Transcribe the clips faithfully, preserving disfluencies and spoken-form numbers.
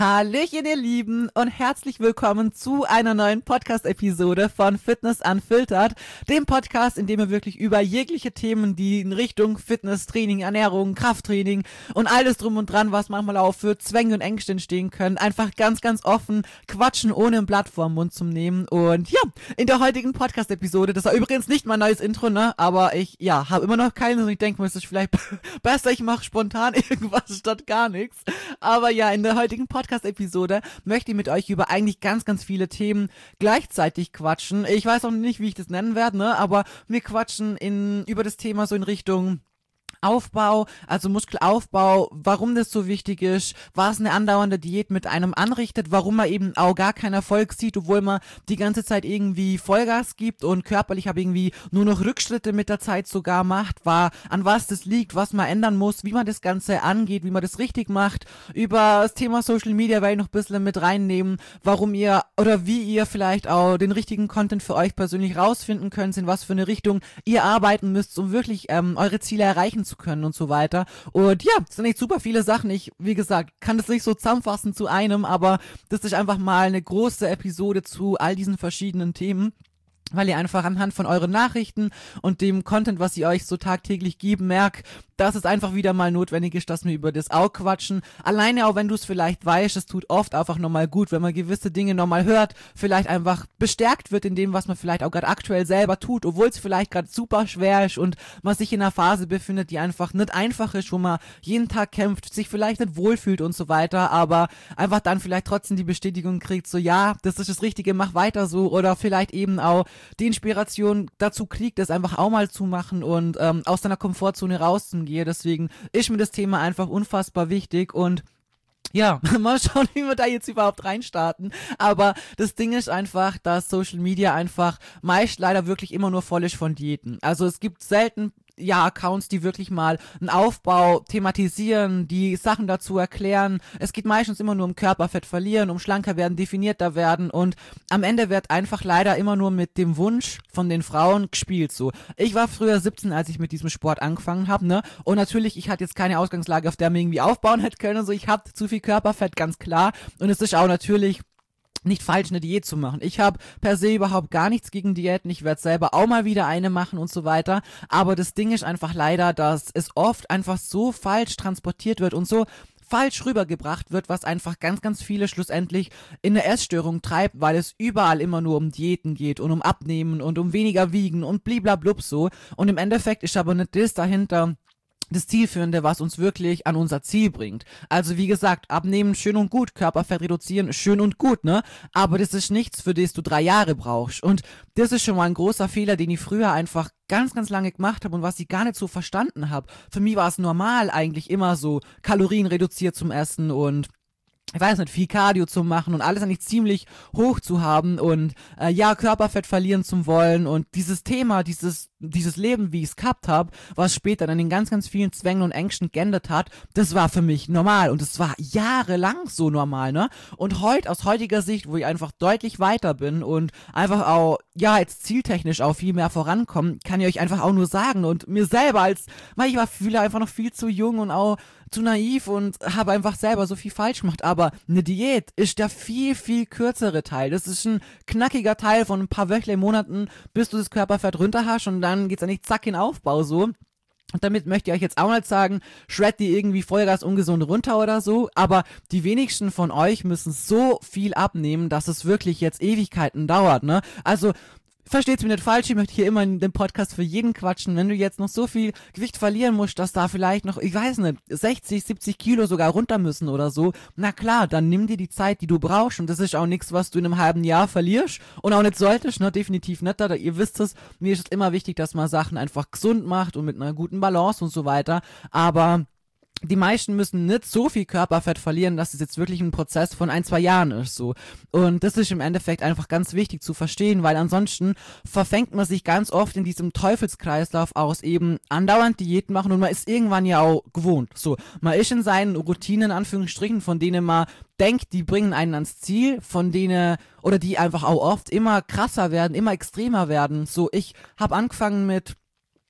Hallöchen, ihr Lieben, und herzlich willkommen zu einer neuen Podcast-Episode von Fitness Unfiltered, dem Podcast, in dem wir wirklich über jegliche Themen, die in Richtung Fitness, Training, Ernährung, Krafttraining und alles drum und dran, was manchmal auch für Zwänge und Ängste entstehen können, einfach ganz, ganz offen quatschen, ohne ein Blatt vor den Mund zu nehmen. Und ja, in der heutigen Podcast-Episode, das war übrigens nicht mein neues Intro, ne, aber ich, ja, habe immer noch keinen und ich denke mir, es ist vielleicht besser, ich mache spontan irgendwas statt gar nichts. Aber ja, in der heutigen Podcast-Episode möchte ich mit euch über eigentlich ganz, ganz viele Themen gleichzeitig quatschen. Ich weiß auch nicht, wie ich das nennen werde, ne, aber wir quatschen in, über das Thema so in Richtung Aufbau, also Muskelaufbau, warum das so wichtig ist, was eine andauernde Diät mit einem anrichtet, warum man eben auch gar keinen Erfolg sieht, obwohl man die ganze Zeit irgendwie Vollgas gibt und körperlich aber irgendwie nur noch Rückschritte mit der Zeit sogar macht, war, an was das liegt, was man ändern muss, wie man das Ganze angeht, wie man das richtig macht. Über das Thema Social Media werde ich noch ein bisschen mit reinnehmen, warum ihr oder wie ihr vielleicht auch den richtigen Content für euch persönlich rausfinden könnt, in was für eine Richtung ihr arbeiten müsst, um wirklich ähm, eure Ziele erreichen zu können und so weiter. Und ja, es sind echt super viele Sachen. Ich, wie gesagt, kann das nicht so zusammenfassen zu einem, aber das ist einfach mal eine große Episode zu all diesen verschiedenen Themen, weil ihr einfach anhand von euren Nachrichten und dem Content, was ich euch so tagtäglich gebe, merkt, dass es einfach wieder mal notwendig ist, dass wir über das auch quatschen. Alleine auch, wenn du es vielleicht weißt, es tut oft einfach nochmal gut, wenn man gewisse Dinge nochmal hört, vielleicht einfach bestärkt wird in dem, was man vielleicht auch gerade aktuell selber tut, obwohl es vielleicht gerade super schwer ist und man sich in einer Phase befindet, die einfach nicht einfach ist, wo man jeden Tag kämpft, sich vielleicht nicht wohlfühlt und so weiter, aber einfach dann vielleicht trotzdem die Bestätigung kriegt, so ja, das ist das Richtige, mach weiter so, oder vielleicht eben auch die Inspiration dazu kriegt, das einfach auch mal zu machen und ähm, aus seiner Komfortzone rauszugehen. Deswegen ist mir das Thema einfach unfassbar wichtig und ja, mal schauen, wie wir da jetzt überhaupt reinstarten. Aber das Ding ist einfach, dass Social Media einfach meist leider wirklich immer nur voll ist von Diäten. Also es gibt selten ja, Accounts, die wirklich mal einen Aufbau thematisieren, die Sachen dazu erklären. Es geht meistens immer nur um Körperfett verlieren, um schlanker werden, definierter werden und am Ende wird einfach leider immer nur mit dem Wunsch von den Frauen gespielt, so. Ich war früher siebzehn, als ich mit diesem Sport angefangen habe, ne, und natürlich, ich hatte jetzt keine Ausgangslage, auf der man irgendwie aufbauen hätte können, so, ich hatte zu viel Körperfett, ganz klar, und es ist auch natürlich nicht falsch, eine Diät zu machen. Ich habe per se überhaupt gar nichts gegen Diäten. Ich werde selber auch mal wieder eine machen und so weiter. Aber das Ding ist einfach leider, dass es oft einfach so falsch transportiert wird und so falsch rübergebracht wird, was einfach ganz, ganz viele schlussendlich in eine Essstörung treibt, weil es überall immer nur um Diäten geht und um Abnehmen und um weniger wiegen und bliblablub so. Und im Endeffekt ist aber nicht das dahinter das Zielführende, was uns wirklich an unser Ziel bringt. Also wie gesagt, abnehmen schön und gut, Körperfett reduzieren schön und gut, ne? Aber das ist nichts, für das du drei Jahre brauchst. Und das ist schon mal ein großer Fehler, den ich früher einfach ganz, ganz lange gemacht habe und was ich gar nicht so verstanden habe. Für mich war es normal eigentlich immer so, Kalorien reduziert zum Essen und ich weiß nicht, viel Cardio zu machen und alles eigentlich ziemlich hoch zu haben und äh, ja, Körperfett verlieren zu wollen und dieses Thema, dieses dieses Leben, wie ich es gehabt habe, was später dann in ganz, ganz vielen Zwängen und Ängsten geändert hat, das war für mich normal und es war jahrelang so normal, ne? Und heute, aus heutiger Sicht, wo ich einfach deutlich weiter bin und einfach auch, ja, jetzt zieltechnisch auch viel mehr vorankommen, kann ich euch einfach auch nur sagen und mir selber als, weil ich war viele einfach noch viel zu jung und auch zu naiv und habe einfach selber so viel falsch gemacht, aber eine Diät ist der viel, viel kürzere Teil. Das ist ein knackiger Teil von ein paar Wöchlein, Monaten, bis du das Körperfett runter hast und dann geht's eigentlich zack in Aufbau so. Und damit möchte ich euch jetzt auch nicht sagen, shred die irgendwie Vollgas ungesund runter oder so, aber die wenigsten von euch müssen so viel abnehmen, dass es wirklich jetzt Ewigkeiten dauert, ne? Also versteht's mir nicht falsch, ich möchte hier immer in dem Podcast für jeden quatschen. Wenn du jetzt noch so viel Gewicht verlieren musst, dass da vielleicht noch, ich weiß nicht, sechzig, siebzig Kilo sogar runter müssen oder so, na klar, dann nimm dir die Zeit, die du brauchst und das ist auch nichts, was du in einem halben Jahr verlierst und auch nicht solltest, ne, definitiv nicht, da, ihr wisst es, mir ist es immer wichtig, dass man Sachen einfach gesund macht und mit einer guten Balance und so weiter, aber die meisten müssen nicht so viel Körperfett verlieren, dass es jetzt wirklich ein Prozess von ein, zwei Jahren ist, so. Und das ist im Endeffekt einfach ganz wichtig zu verstehen, weil ansonsten verfängt man sich ganz oft in diesem Teufelskreislauf aus, eben andauernd Diäten machen und man ist irgendwann ja auch gewohnt, so. Man ist in seinen Routinen, in Anführungsstrichen, von denen man denkt, die bringen einen ans Ziel, von denen, oder die einfach auch oft immer krasser werden, immer extremer werden, so. Ich habe angefangen mit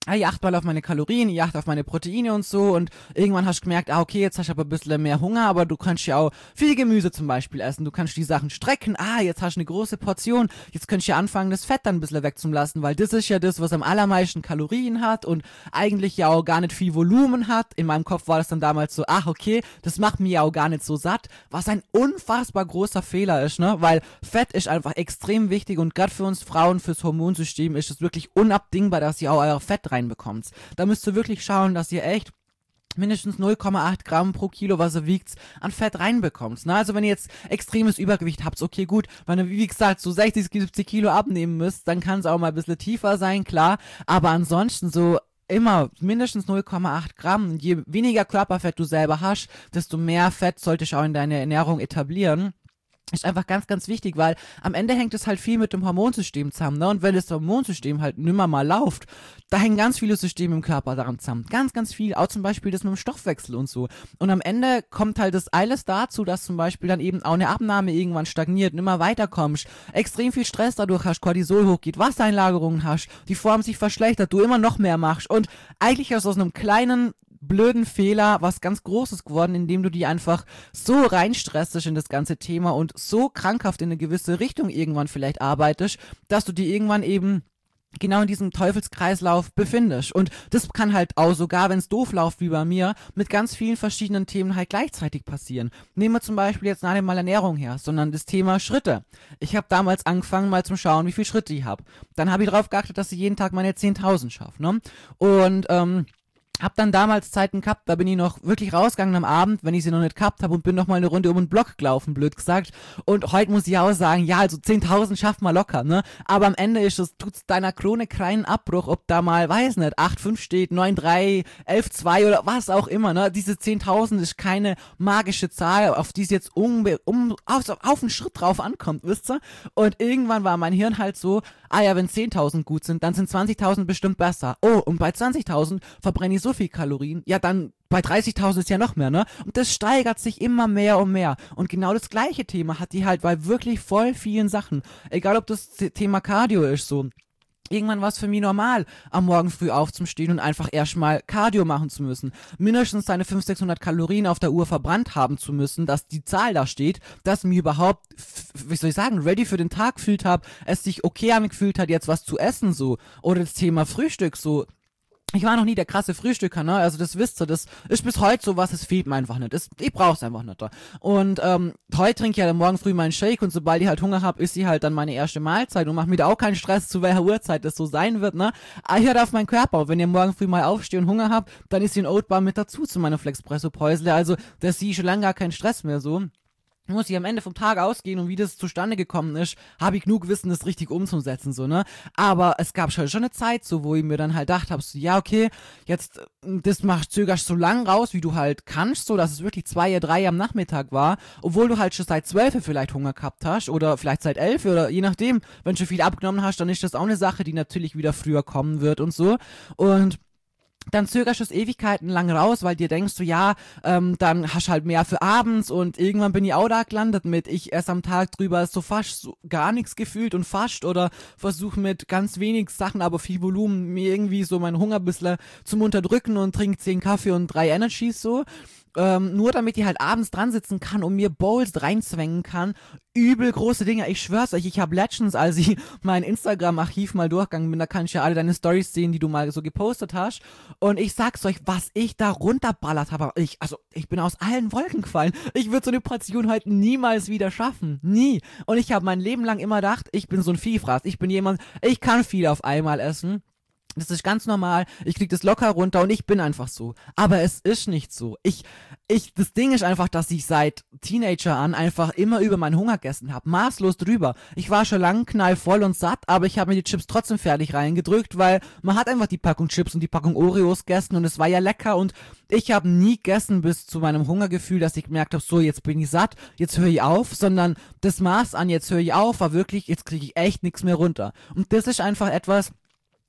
ah, ich achte mal auf meine Kalorien, ich achte auf meine Proteine und so und irgendwann hast du gemerkt, ah, okay, jetzt hast du aber ein bisschen mehr Hunger, aber du kannst ja auch viel Gemüse zum Beispiel essen, du kannst die Sachen strecken, ah, jetzt hast du eine große Portion, jetzt kannst du ja anfangen, das Fett dann ein bisschen wegzulassen, weil das ist ja das, was am allermeisten Kalorien hat und eigentlich ja auch gar nicht viel Volumen hat. In meinem Kopf war das dann damals so, ach, okay, das macht mir ja auch gar nicht so satt, was ein unfassbar großer Fehler ist, ne, weil Fett ist einfach extrem wichtig und gerade für uns Frauen, fürs Hormonsystem ist es wirklich unabdingbar, dass ihr auch euer Fett reinbekommt. Da müsst ihr wirklich schauen, dass ihr echt mindestens null Komma acht Gramm pro Kilo, was ihr wiegt, an Fett reinbekommt. Ne? Also wenn ihr jetzt extremes Übergewicht habt, okay, gut, wenn ihr, wie gesagt, so sechzig, siebzig Kilo abnehmen müsst, dann kann es auch mal ein bisschen tiefer sein, klar, aber ansonsten so immer mindestens null Komma acht Gramm. Je weniger Körperfett du selber hast, desto mehr Fett solltest du auch in deine Ernährung etablieren. Ist einfach ganz, ganz wichtig, weil am Ende hängt es halt viel mit dem Hormonsystem zusammen, ne? Und wenn das Hormonsystem halt nimmer mal läuft, da hängen ganz viele Systeme im Körper daran zusammen. Ganz, ganz viel. Auch zum Beispiel das mit dem Stoffwechsel und so. Und am Ende kommt halt das alles dazu, dass zum Beispiel dann eben auch eine Abnahme irgendwann stagniert und immer weiterkommst, extrem viel Stress dadurch hast, Cortisol hochgeht, Wassereinlagerungen hast, die Form sich verschlechtert, du immer noch mehr machst und eigentlich aus einem kleinen blöden Fehler was ganz Großes geworden, indem du die einfach so reinstressest in das ganze Thema und so krankhaft in eine gewisse Richtung irgendwann vielleicht arbeitest, dass du die irgendwann eben genau in diesem Teufelskreislauf befindest. Und das kann halt auch, sogar wenn es doof läuft wie bei mir, mit ganz vielen verschiedenen Themen halt gleichzeitig passieren. Nehmen wir zum Beispiel jetzt nicht mal Ernährung her, sondern das Thema Schritte. Ich habe damals angefangen mal zum Schauen, wie viele Schritte ich habe. Dann habe ich darauf geachtet, dass ich jeden Tag meine zehntausend schaffe. Ne? Und ähm, hab dann damals Zeiten gehabt, da bin ich noch wirklich rausgegangen am Abend, wenn ich sie noch nicht gehabt habe und bin noch mal eine Runde um den Block gelaufen, blöd gesagt. Und heute muss ich auch sagen, ja, also zehntausend schafft man locker, ne? Aber am Ende ist es, tut's deiner Krone keinen Abbruch, ob da mal, weiß nicht, acht fünf steht, neun drei, elf zwei oder was auch immer, ne? Diese zehntausend ist keine magische Zahl, auf die es jetzt um, um auf, auf einen Schritt drauf ankommt, wisst ihr? Und irgendwann war mein Hirn halt so, ah ja, wenn zehntausend gut sind, dann sind zwanzigtausend bestimmt besser. Oh, und bei zwanzigtausend verbrenne ich so viel Kalorien, ja dann bei dreißigtausend ist ja noch mehr, ne? Und das steigert sich immer mehr und mehr. Und genau das gleiche Thema hat die halt bei wirklich voll vielen Sachen. Egal ob das Thema Cardio ist, so. Irgendwann war es für mich normal, am Morgen früh aufzustehen und einfach erstmal Cardio machen zu müssen. Mindestens seine fünfhundert, sechshundert Kalorien auf der Uhr verbrannt haben zu müssen, dass die Zahl da steht, dass mir überhaupt, wie soll ich sagen, ready für den Tag gefühlt habe, es sich okay angefühlt hat, jetzt was zu essen, so. Oder das Thema Frühstück, so. Ich war noch nie der krasse Frühstücker, ne? Also das wisst ihr, das ist bis heute so was, es fehlt mir einfach nicht. Das, ich brauch's einfach nicht. Da. Und ähm, heute trinke ich ja dann morgen früh meinen Shake und sobald ich halt Hunger habe, ist sie halt dann meine erste Mahlzeit und macht mir da auch keinen Stress, zu welcher Uhrzeit das so sein wird, ne? Aber ich hört auf meinen Körper. Wenn ihr morgen früh mal aufsteht und Hunger habt, dann ist die ein Oatbar mit dazu zu meiner Flexpresso-Päusle. Also das sehe ich schon lange gar keinen Stress mehr so. Muss ich am Ende vom Tag ausgehen und wie das zustande gekommen ist, habe ich genug Wissen, das richtig umzusetzen, so, ne? Aber es gab schon, schon eine Zeit so, wo ich mir dann halt gedacht habe, so, ja, okay, jetzt, das machst, zögerst so lang raus, wie du halt kannst, so, dass es wirklich zwei, drei am Nachmittag war, obwohl du halt schon seit zwölf vielleicht Hunger gehabt hast oder vielleicht seit elf oder je nachdem, wenn du schon viel abgenommen hast, dann ist das auch eine Sache, die natürlich wieder früher kommen wird und so. Und dann zögerst du es Ewigkeiten lang raus, weil dir denkst du, ja, ähm, dann hast du halt mehr für abends und irgendwann bin ich auch da gelandet mit, ich esse am Tag drüber so fast so gar nichts gefühlt und fast oder versuche mit ganz wenig Sachen, aber viel Volumen mir irgendwie so meinen Hunger ein bisschen zum Unterdrücken und trinke zehn Kaffee und drei Energies so. Ähm, nur damit ich halt abends dran sitzen kann und mir Bowls reinzwängen kann. Übel große Dinge. Ich schwör's euch, ich habe letztens, als ich mein Instagram-Archiv mal durchgegangen bin, da kann ich ja alle deine Stories sehen, die du mal so gepostet hast. Und ich sag's euch, was ich da runterballert habe. Ich, also, ich bin aus allen Wolken gefallen. Ich würde so eine Portion heute niemals wieder schaffen. Nie. Und ich habe mein Leben lang immer gedacht, ich bin so ein Viehfraß. Ich bin jemand, ich kann viel auf einmal essen. Das ist ganz normal, ich krieg das locker runter und ich bin einfach so. Aber es ist nicht so. Ich, ich, das Ding ist einfach, dass ich seit Teenager an einfach immer über meinen Hunger gegessen habe. Maßlos drüber. Ich war schon lang knallvoll und satt, aber ich habe mir die Chips trotzdem fertig reingedrückt, weil man hat einfach die Packung Chips und die Packung Oreos gegessen und es war ja lecker und ich habe nie gegessen bis zu meinem Hungergefühl, dass ich gemerkt habe, so jetzt bin ich satt, jetzt höre ich auf, sondern das Maß an, jetzt höre ich auf, war wirklich, jetzt kriege ich echt nichts mehr runter. Und das ist einfach etwas,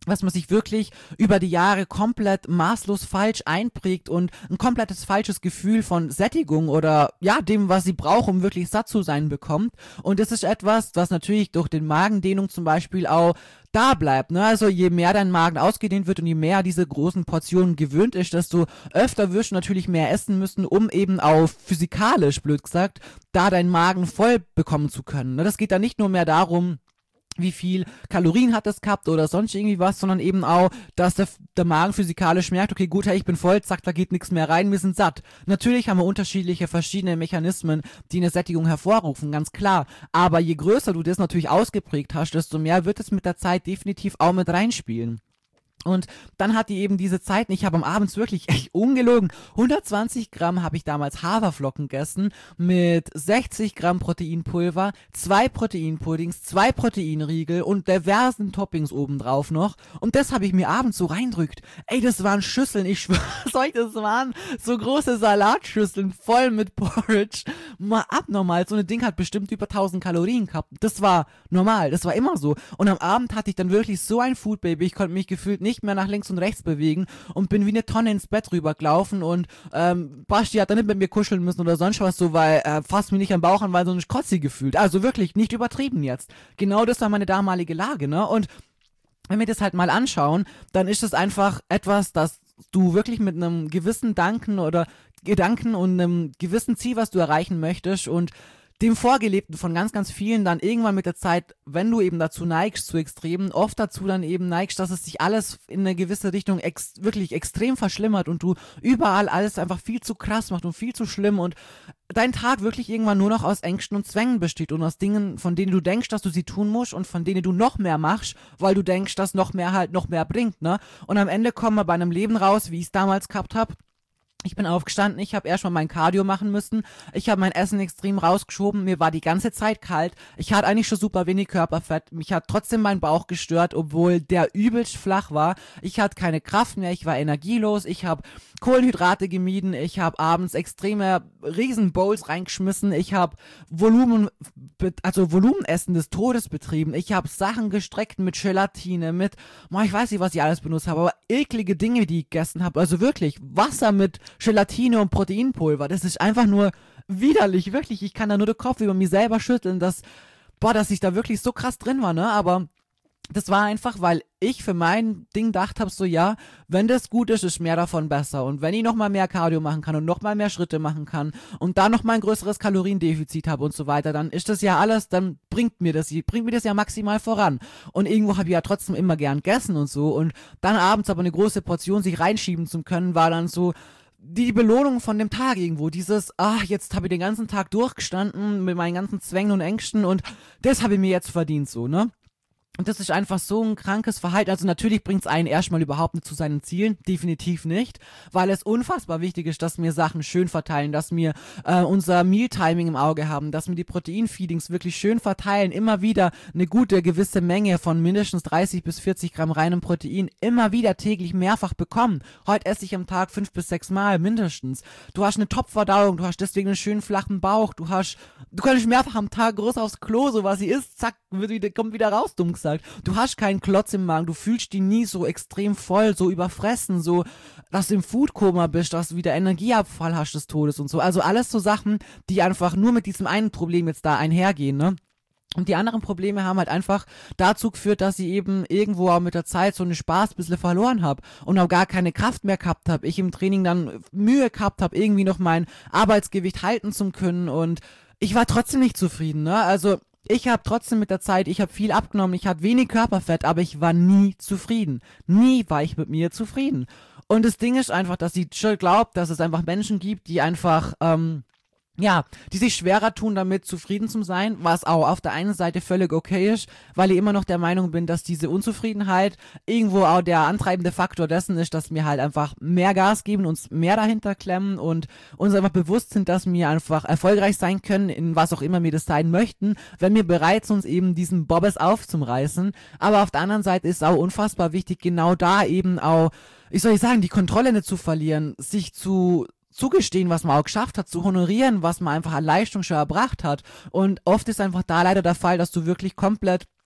was man sich wirklich über die Jahre komplett maßlos falsch einprägt und ein komplettes falsches Gefühl von Sättigung oder ja, dem, was sie braucht, um wirklich satt zu sein, bekommt. Und das ist etwas, was natürlich durch den Magendehnung zum Beispiel auch da bleibt, ne? Also je mehr dein Magen ausgedehnt wird und je mehr diese großen Portionen gewöhnt ist, desto öfter wirst du natürlich mehr essen müssen, um eben auch physikalisch, blöd gesagt, da deinen Magen voll bekommen zu können. Ne? Das geht da nicht nur mehr darum, wie viel Kalorien hat es gehabt oder sonst irgendwie was, sondern eben auch, dass der, der Magen physikalisch merkt, okay, gut, hey, ich bin voll, zack, da geht nichts mehr rein, wir sind satt. Natürlich haben wir unterschiedliche, verschiedene Mechanismen, die eine Sättigung hervorrufen, ganz klar. Aber je größer du das natürlich ausgeprägt hast, desto mehr wird es mit der Zeit definitiv auch mit reinspielen. Und dann hat die eben diese Zeiten, ich habe am Abend wirklich echt ungelogen, hundertzwanzig Gramm habe ich damals Haferflocken gegessen mit sechzig Gramm Proteinpulver, zwei Proteinpuddings, zwei Proteinriegel und diversen Toppings obendrauf noch. Und das habe ich mir abends so reindrückt. Ey, das waren Schüsseln, ich schwör's euch, das waren so große Salatschüsseln voll mit Porridge. Mal abnormal, so ein Ding hat bestimmt über tausend Kalorien gehabt. Das war normal, das war immer so. Und am Abend hatte ich dann wirklich so ein Foodbaby, ich konnte mich gefühlt nicht nicht mehr nach links und rechts bewegen und bin wie eine Tonne ins Bett rübergelaufen und ähm, Basti hat dann nicht mit mir kuscheln müssen oder sonst was so, weil äh, fast mich nicht am Bauch an, weil so ein Kotzi gefühlt. Also wirklich, nicht übertrieben jetzt. Genau das war meine damalige Lage, ne? Und wenn wir das halt mal anschauen, dann ist es einfach etwas, das du wirklich mit einem gewissen Danken oder Gedanken und einem gewissen Ziel, was du erreichen möchtest und dem Vorgelebten von ganz, ganz vielen dann irgendwann mit der Zeit, wenn du eben dazu neigst, zu Extremen, oft dazu dann eben neigst, dass es sich alles in eine gewisse Richtung ex- wirklich extrem verschlimmert und du überall alles einfach viel zu krass macht und viel zu schlimm und dein Tag wirklich irgendwann nur noch aus Ängsten und Zwängen besteht und aus Dingen, von denen du denkst, dass du sie tun musst und von denen du noch mehr machst, weil du denkst, dass noch mehr halt noch mehr bringt, ne? Und am Ende kommen wir bei einem Leben raus, wie ich es damals gehabt habe. Ich bin aufgestanden, ich habe erstmal mein Cardio machen müssen, ich habe mein Essen extrem rausgeschoben, mir war die ganze Zeit kalt, ich hatte eigentlich schon super wenig Körperfett, mich hat trotzdem mein Bauch gestört, obwohl der übelst flach war, ich hatte keine Kraft mehr, ich war energielos, ich habe Kohlenhydrate gemieden, ich habe abends extreme Riesenbowls reingeschmissen, ich habe Volumen, also Volumenessen des Todes betrieben, ich habe Sachen gestreckt mit Gelatine, mit, ich weiß nicht, was ich alles benutzt habe, aber eklige Dinge, die ich gegessen habe, also wirklich Wasser mit Gelatine und Proteinpulver, das ist einfach nur widerlich, wirklich, ich kann da nur den Kopf über mich selber schütteln, dass, boah, dass ich da wirklich so krass drin war, ne, aber das war einfach, weil ich für mein Ding gedacht habe, so ja, wenn das gut ist, ist mehr davon besser und wenn ich nochmal mehr Cardio machen kann und nochmal mehr Schritte machen kann und da nochmal ein größeres Kaloriendefizit habe und so weiter, dann ist das ja alles, dann bringt mir das, bringt mir das ja maximal voran und irgendwo habe ich ja trotzdem immer gern gegessen und so und dann abends aber eine große Portion sich reinschieben zu können, war dann so die Belohnung von dem Tag irgendwo, dieses, ach, jetzt habe ich den ganzen Tag durchgestanden mit meinen ganzen Zwängen und Ängsten und das habe ich mir jetzt verdient, so, ne? Und das ist einfach so ein krankes Verhalten. Also natürlich bringt es einen erstmal überhaupt nicht zu seinen Zielen, definitiv nicht, weil es unfassbar wichtig ist, dass wir Sachen schön verteilen, dass wir äh, unser Mealtiming im Auge haben, dass wir die Proteinfeedings wirklich schön verteilen, immer wieder eine gute gewisse Menge von mindestens dreißig bis vierzig Gramm reinem Protein immer wieder täglich mehrfach bekommen. Heute esse ich am Tag fünf bis sechs Mal mindestens. Du hast eine Top-Verdauung, du hast deswegen einen schönen flachen Bauch, du hast, du kannst mehrfach am Tag groß aufs Klo, so was sie isst, zack, wird wieder, kommt wieder raus, dumm gesagt. Du hast keinen Klotz im Magen, du fühlst dich nie so extrem voll, so überfressen, so, dass du im Foodkoma bist, dass du wieder Energieabfall hast des Todes und so. Also alles so Sachen, die einfach nur mit diesem einen Problem jetzt da einhergehen, ne? Und die anderen Probleme haben halt einfach dazu geführt, dass ich eben irgendwo auch mit der Zeit so einen Spaß ein bisschen verloren habe und auch gar keine Kraft mehr gehabt habe. Ich im Training dann Mühe gehabt habe, irgendwie noch mein Arbeitsgewicht halten zu können und ich war trotzdem nicht zufrieden, ne? Also ich habe trotzdem mit der Zeit, ich habe viel abgenommen, ich hatte wenig Körperfett, aber ich war nie zufrieden. Nie war ich mit mir zufrieden. Und das Ding ist einfach, dass ich schon glaube, dass es einfach Menschen gibt, die einfach, ähm, ja, die sich schwerer tun, damit zufrieden zu sein, was auch auf der einen Seite völlig okay ist, weil ich immer noch der Meinung bin, dass diese Unzufriedenheit irgendwo auch der antreibende Faktor dessen ist, dass wir halt einfach mehr Gas geben, uns mehr dahinter klemmen und uns einfach bewusst sind, dass wir einfach erfolgreich sein können, in was auch immer wir das sein möchten, wenn wir bereit sind, uns eben diesen Bobbes aufzureißen. Aber auf der anderen Seite ist auch unfassbar wichtig, genau da eben auch, ich soll ich sagen, die Kontrolle nicht zu verlieren, sich zu zugestehen, was man auch geschafft hat, zu honorieren, was man einfach an Leistung schon erbracht hat. Und oft ist einfach da leider der Fall, dass du wirklich komplett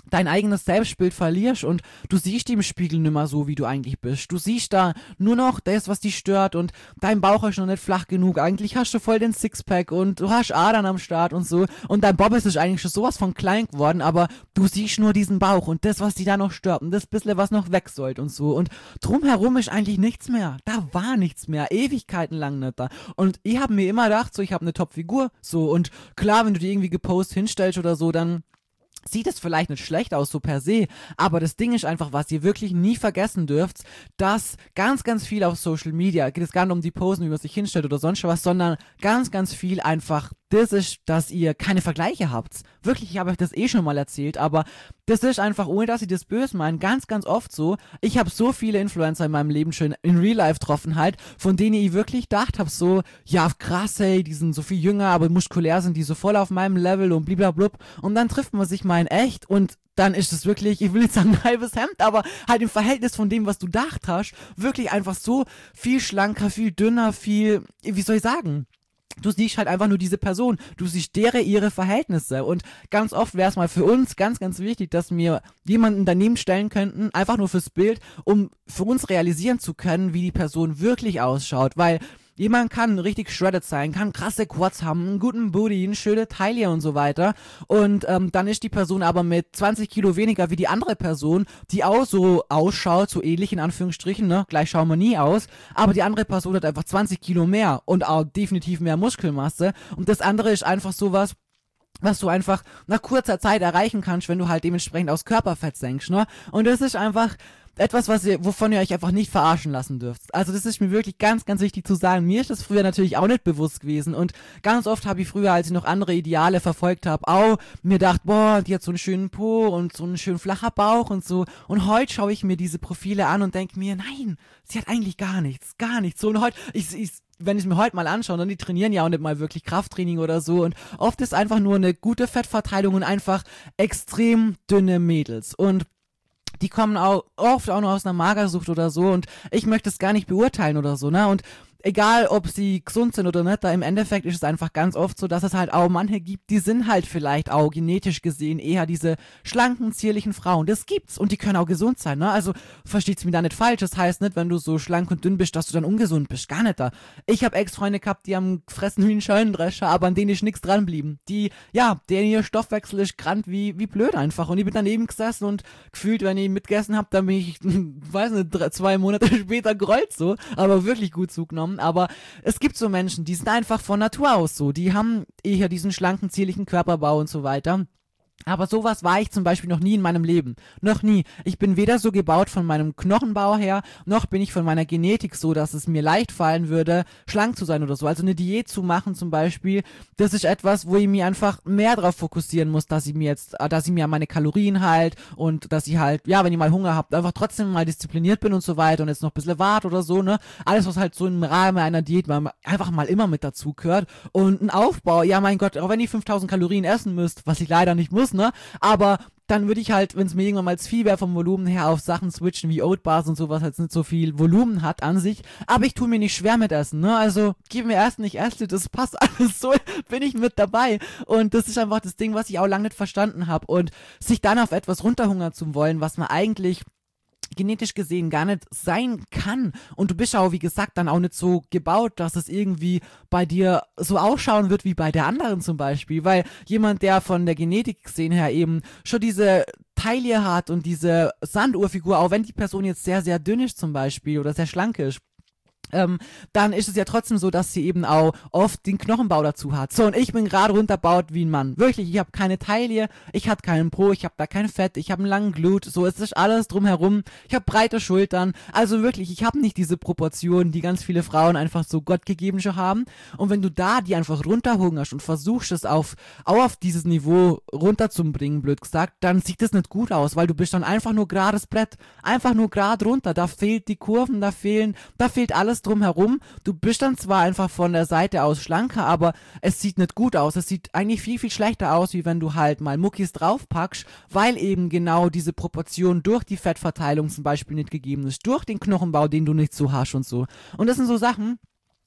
dein eigenes Selbstbild verlierst und du siehst im Spiegel nimmer so, wie du eigentlich bist. Du siehst da nur noch das, was dich stört und dein Bauch ist noch nicht flach genug. Eigentlich hast du voll den Sixpack und du hast Adern am Start und so und dein Bobbes ist eigentlich schon sowas von klein geworden, aber du siehst nur diesen Bauch und das, was dich da noch stört und das bisschen, was noch weg sollte und so und drumherum ist eigentlich nichts mehr. Da war nichts mehr. Ewigkeiten lang nicht da. Und ich habe mir immer gedacht, so, ich habe eine Top-Figur, so und klar, wenn du die irgendwie gepostet hinstellst oder so, dann sieht es vielleicht nicht schlecht aus, so per se, aber das Ding ist einfach, was ihr wirklich nie vergessen dürft, dass ganz, ganz viel auf Social Media, geht es gar nicht um die Posen, wie man sich hinstellt oder sonst was, sondern ganz, ganz viel einfach das ist, dass ihr keine Vergleiche habt. Wirklich, ich habe euch das eh schon mal erzählt, aber das ist einfach, ohne dass ich das böse meine, ganz, ganz oft so. Ich habe so viele Influencer in meinem Leben schon in Real Life getroffen halt, von denen ich wirklich gedacht habe, so, ja krass, ey, die sind so viel jünger, aber muskulär sind die so voll auf meinem Level und blablabla. Und dann trifft man sich mal in echt und dann ist es wirklich, ich will jetzt sagen ein halbes Hemd, aber halt im Verhältnis von dem, was du gedacht hast, wirklich einfach so viel schlanker, viel dünner, viel, wie soll ich sagen, du siehst halt einfach nur diese Person, du siehst deren, ihre Verhältnisse und ganz oft wäre es mal für uns ganz, ganz wichtig, dass wir jemanden daneben stellen könnten, einfach nur fürs Bild, um für uns realisieren zu können, wie die Person wirklich ausschaut, weil jemand kann richtig shredded sein, kann krasse Quads haben, einen guten Booty, eine schöne Taille und so weiter. Und ähm, dann ist die Person aber mit zwanzig Kilo weniger wie die andere Person, die auch so ausschaut, so ähnlich in Anführungsstrichen, ne? Gleich schauen wir nie aus. Aber die andere Person hat einfach zwanzig Kilo mehr und auch definitiv mehr Muskelmasse. Und das andere ist einfach sowas, was du einfach nach kurzer Zeit erreichen kannst, wenn du halt dementsprechend aus Körperfett senkst, ne? Und das ist einfach etwas, was ihr, wovon ihr euch einfach nicht verarschen lassen dürft. Also das ist mir wirklich ganz, ganz wichtig zu sagen. Mir ist das früher natürlich auch nicht bewusst gewesen und ganz oft habe ich früher, als ich noch andere Ideale verfolgt habe, auch mir gedacht, boah, die hat so einen schönen Po und so einen schönen flacher Bauch und so. Und heute schaue ich mir diese Profile an und denke mir, nein, sie hat eigentlich gar nichts, gar nichts. So und heute, ich, ich wenn ich es mir heute mal anschaue, dann die trainieren ja auch nicht mal wirklich Krafttraining oder so und oft ist einfach nur eine gute Fettverteilung und einfach extrem dünne Mädels und die kommen auch oft auch noch aus einer Magersucht oder so und ich möchte es gar nicht beurteilen oder so, ne? Und egal, ob sie gesund sind oder nicht, da im Endeffekt ist es einfach ganz oft so, dass es halt auch manche gibt, die sind halt vielleicht auch genetisch gesehen eher diese schlanken, zierlichen Frauen. Das gibt's und die können auch gesund sein, ne? Also versteht's mir da nicht falsch. Das heißt nicht, wenn du so schlank und dünn bist, dass du dann ungesund bist. Gar nicht da. Ich habe Ex-Freunde gehabt, die haben gefressen wie ein Scheunendrescher, aber an denen ist nichts dran blieben. Die, ja, deren ihr Stoffwechsel ist krank wie, wie blöd einfach. Und ich bin daneben gesessen und gefühlt, wenn ich mitgegessen habe, dann bin ich, weiß nicht, drei, zwei Monate später gerollt so, aber wirklich gut zugenommen. Aber es gibt so Menschen, die sind einfach von Natur aus so, die haben eher diesen schlanken, zierlichen Körperbau und so weiter. Aber sowas war ich zum Beispiel noch nie in meinem Leben. Noch nie. Ich bin weder so gebaut von meinem Knochenbau her, noch bin ich von meiner Genetik so, dass es mir leicht fallen würde, schlank zu sein oder so. Also eine Diät zu machen zum Beispiel, das ist etwas, wo ich mich einfach mehr darauf fokussieren muss, dass ich mir jetzt, dass ich mir an meine Kalorien halt und dass ich halt, ja, wenn ich mal Hunger habe, einfach trotzdem mal diszipliniert bin und so weiter und jetzt noch ein bisschen warte oder so, ne. Alles, was halt so im Rahmen einer Diät mal, einfach mal immer mit dazu gehört. Und ein Aufbau, ja mein Gott, auch wenn ich fünftausend Kalorien essen müsst, was ich leider nicht muss, ne, aber dann würde ich halt, wenn es mir irgendwann mal zu viel wäre vom Volumen her, auf Sachen switchen wie Oatbars und sowas, halt nicht so viel Volumen hat an sich, aber ich tue mir nicht schwer mit Essen, ne, also gib mir erst nicht Esse, das passt alles so, bin ich mit dabei und das ist einfach das Ding, was ich auch lange nicht verstanden habe und sich dann auf etwas runterhungern zu wollen, was man eigentlich genetisch gesehen gar nicht sein kann und du bist auch, wie gesagt, dann auch nicht so gebaut, dass es irgendwie bei dir so ausschauen wird wie bei der anderen zum Beispiel, weil jemand, der von der Genetik gesehen her eben schon diese Taille hat und diese Sanduhrfigur, auch wenn die Person jetzt sehr, sehr dünn ist zum Beispiel oder sehr schlank ist, Ähm, dann ist es ja trotzdem so, dass sie eben auch oft den Knochenbau dazu hat. So, und ich bin gerade runterbaut wie ein Mann. Wirklich, ich habe keine Taille, ich habe keinen Po, ich habe da kein Fett, ich habe einen langen Glut, so, es ist alles drumherum. Ich habe breite Schultern. Also wirklich, ich habe nicht diese Proportionen, die ganz viele Frauen einfach so gottgegeben schon haben. Und wenn du da die einfach runterhungerst und versuchst es auf, auch auf dieses Niveau runterzubringen, blöd gesagt, dann sieht das nicht gut aus, weil du bist dann einfach nur gerades Brett. Einfach nur gerade runter. Da fehlt die Kurven, da fehlen, da fehlt alles drumherum. Du bist dann zwar einfach von der Seite aus schlanker, aber es sieht nicht gut aus. Es sieht eigentlich viel, viel schlechter aus, wie wenn du halt mal Muckis draufpackst, weil eben genau diese Proportion durch die Fettverteilung zum Beispiel nicht gegeben ist, durch den Knochenbau, den du nicht so hast und so. Und das sind so Sachen,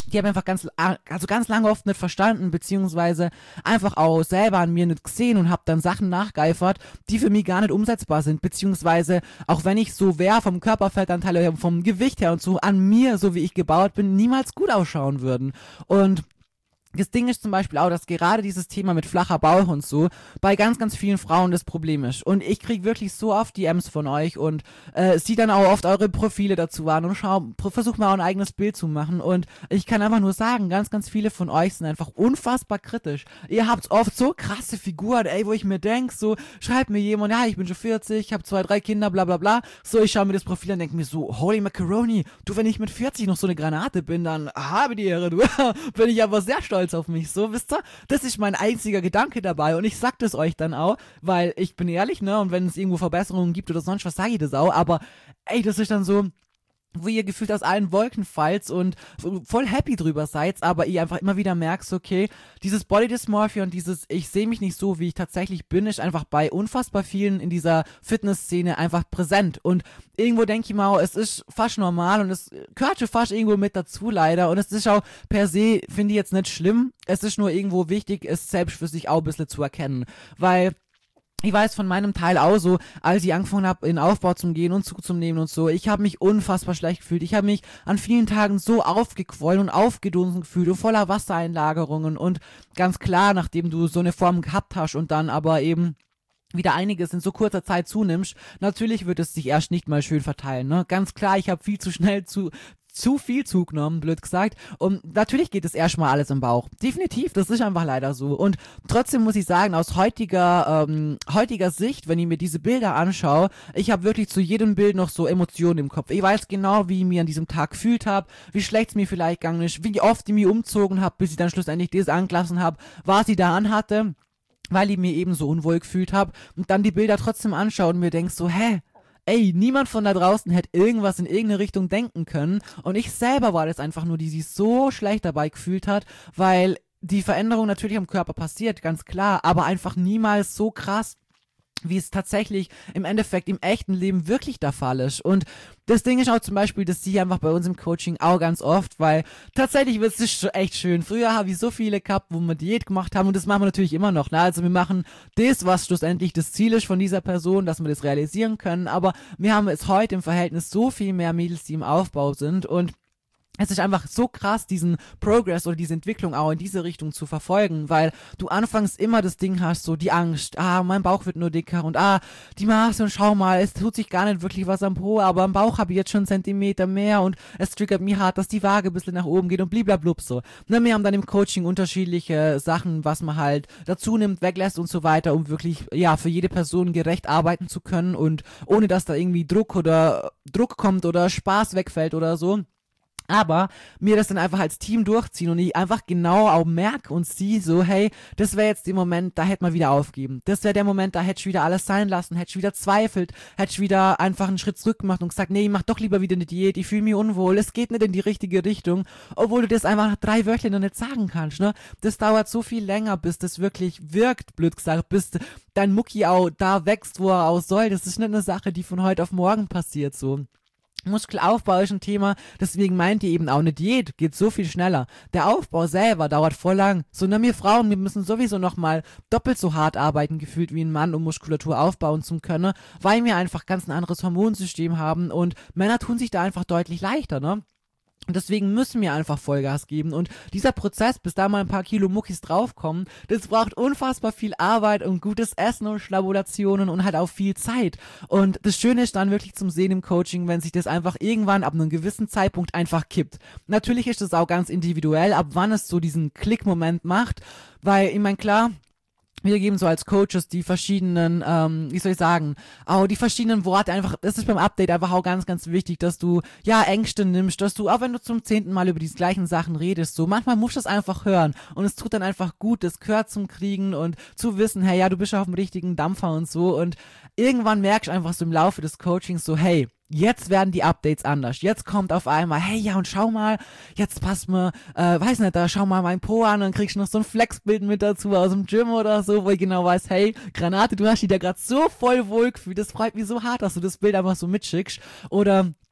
die habe ich einfach ganz, also ganz lange oft nicht verstanden, beziehungsweise einfach auch selber an mir nicht gesehen und habe dann Sachen nachgeeifert, die für mich gar nicht umsetzbar sind, beziehungsweise auch wenn ich so wäre vom Körperfettanteil her, vom Gewicht her und so an mir, so wie ich gebaut bin, niemals gut ausschauen würden. Und das Ding ist zum Beispiel auch, dass gerade dieses Thema mit flacher Bauch und so bei ganz, ganz vielen Frauen das Problem ist. Und ich kriege wirklich so oft D Ms von euch und äh, sehe dann auch oft eure Profile dazu an und schau, versuch mal auch ein eigenes Bild zu machen. Und ich kann einfach nur sagen, ganz, ganz viele von euch sind einfach unfassbar kritisch. Ihr habt oft so krasse Figuren, ey, wo ich mir denk, so, schreibt mir jemand, ja, ich bin schon vierzig, habe zwei, drei Kinder, bla bla bla. So, ich schaue mir das Profil an und denke mir so, holy macaroni, du, wenn ich mit vierzig noch so eine Granate bin, dann habe die Ehre, du. Bin ich aber sehr stolz auf mich, so, wisst ihr? Das ist mein einziger Gedanke dabei und ich sag das euch dann auch, weil ich bin ehrlich, ne, und wenn es irgendwo Verbesserungen gibt oder sonst was, sage ich das auch, aber ey, das ist dann so, wo ihr gefühlt aus allen Wolken fallt und voll happy drüber seid, aber ihr einfach immer wieder merkt, okay, dieses Body Dysmorphia und dieses ich sehe mich nicht so, wie ich tatsächlich bin, ist einfach bei unfassbar vielen in dieser Fitnessszene einfach präsent und irgendwo denke ich mal, es ist fast normal und es gehört schon fast irgendwo mit dazu leider und es ist auch per se, finde ich jetzt nicht schlimm, es ist nur irgendwo wichtig, es selbst für sich auch ein bisschen zu erkennen, weil ich weiß von meinem Teil auch so, als ich angefangen habe, in Aufbau zu gehen und zuzunehmen und so, ich habe mich unfassbar schlecht gefühlt. Ich habe mich an vielen Tagen so aufgequollen und aufgedunsen gefühlt und voller Wassereinlagerungen und ganz klar, nachdem du so eine Form gehabt hast und dann aber eben wieder einiges in so kurzer Zeit zunimmst, natürlich wird es sich erst nicht mal schön verteilen, ne? Ganz klar, ich habe viel zu schnell zu zu viel zugenommen, blöd gesagt. Und natürlich geht es erstmal alles im Bauch. Definitiv, das ist einfach leider so. Und trotzdem muss ich sagen, aus heutiger ähm, heutiger Sicht, wenn ich mir diese Bilder anschaue, ich habe wirklich zu jedem Bild noch so Emotionen im Kopf. Ich weiß genau, wie ich mich an diesem Tag gefühlt habe, wie schlecht es mir vielleicht gegangen ist, wie oft ich mich umzogen habe, bis ich dann schlussendlich das angelassen habe, was ich da anhatte, weil ich mir eben so unwohl gefühlt habe. Und dann die Bilder trotzdem anschaue und mir denk so, hä? Ey, niemand von da draußen hätte irgendwas in irgendeine Richtung denken können und ich selber war das einfach nur, die sich so schlecht dabei gefühlt hat, weil die Veränderung natürlich am Körper passiert, ganz klar, aber einfach niemals so krass, wie es tatsächlich im Endeffekt im echten Leben wirklich der Fall ist. Und das Ding ist auch zum Beispiel, das sehe ich einfach bei uns im Coaching auch ganz oft, weil tatsächlich wird es schon echt schön. Früher habe ich so viele gehabt, wo wir Diät gemacht haben und das machen wir natürlich immer noch. Ne? Also wir machen das, was schlussendlich das Ziel ist von dieser Person, dass wir das realisieren können, aber wir haben jetzt heute im Verhältnis so viel mehr Mädels, die im Aufbau sind und es ist einfach so krass, diesen Progress oder diese Entwicklung auch in diese Richtung zu verfolgen, weil du anfangs immer das Ding hast, so die Angst, ah, mein Bauch wird nur dicker und ah, die Maße und schau mal, es tut sich gar nicht wirklich was am Po, aber am Bauch habe ich jetzt schon einen Zentimeter mehr und es triggert mich hart, dass die Waage ein bisschen nach oben geht und bliblablub so. Ne, wir haben dann im Coaching unterschiedliche Sachen, was man halt dazu nimmt, weglässt und so weiter, um wirklich, ja, für jede Person gerecht arbeiten zu können und ohne, dass da irgendwie Druck oder Druck kommt oder Spaß wegfällt oder so. Aber mir das dann einfach als Team durchziehen und ich einfach genau auch merke und sehe so, hey, das wäre jetzt der Moment, da hätte man wieder aufgeben. Das wäre der Moment, da hätte ich wieder alles sein lassen, hätte ich wieder zweifelt, hätte ich wieder einfach einen Schritt zurück gemacht und gesagt, nee, ich mach doch lieber wieder eine Diät, ich fühle mich unwohl, es geht nicht in die richtige Richtung, obwohl du das einfach nach drei Wörtchen noch nicht sagen kannst, ne? Das dauert so viel länger, bis das wirklich wirkt, blöd gesagt, bis dein Mucki auch da wächst, wo er auch soll. Das ist nicht eine Sache, die von heute auf morgen passiert, so. Muskelaufbau ist ein Thema, deswegen meint ihr eben auch eine Diät geht so viel schneller. Der Aufbau selber dauert voll lang. So, na, wir Frauen, wir müssen sowieso nochmal doppelt so hart arbeiten, gefühlt wie ein Mann, um Muskulatur aufbauen zu können, weil wir einfach ganz ein anderes Hormonsystem haben und Männer tun sich da einfach deutlich leichter, ne? Und deswegen müssen wir einfach Vollgas geben und dieser Prozess, bis da mal ein paar Kilo Muckis draufkommen, das braucht unfassbar viel Arbeit und gutes Essen und Schlabulationen und halt auch viel Zeit. Und das Schöne ist dann wirklich zum Sehen im Coaching, wenn sich das einfach irgendwann ab einem gewissen Zeitpunkt einfach kippt. Natürlich ist das auch ganz individuell, ab wann es so diesen Klickmoment macht, weil ich meine, klar, wir geben so als Coaches die verschiedenen, ähm, wie soll ich sagen, auch die verschiedenen Worte einfach, das ist beim Update einfach auch ganz, ganz wichtig, dass du, ja, Ängste nimmst, dass du, auch wenn du zum zehnten Mal über die gleichen Sachen redest, so, manchmal musst du das einfach hören und es tut dann einfach gut, das gehört zum Kriegen und zu wissen, hey, ja, du bist auf dem richtigen Dampfer und so und irgendwann merkst du einfach so im Laufe des Coachings so, hey, jetzt werden die Updates anders. Jetzt kommt auf einmal, hey, ja, und schau mal, jetzt passt mir, äh, weiß nicht, da schau mal mein Po an, dann kriegst du noch so ein Flexbild mit dazu aus dem Gym oder so, wo ich genau weiß, hey, Granate, du hast dich da gerade so voll wohl gefühlt, das freut mich so hart, dass du das Bild einfach so mitschickst. Oder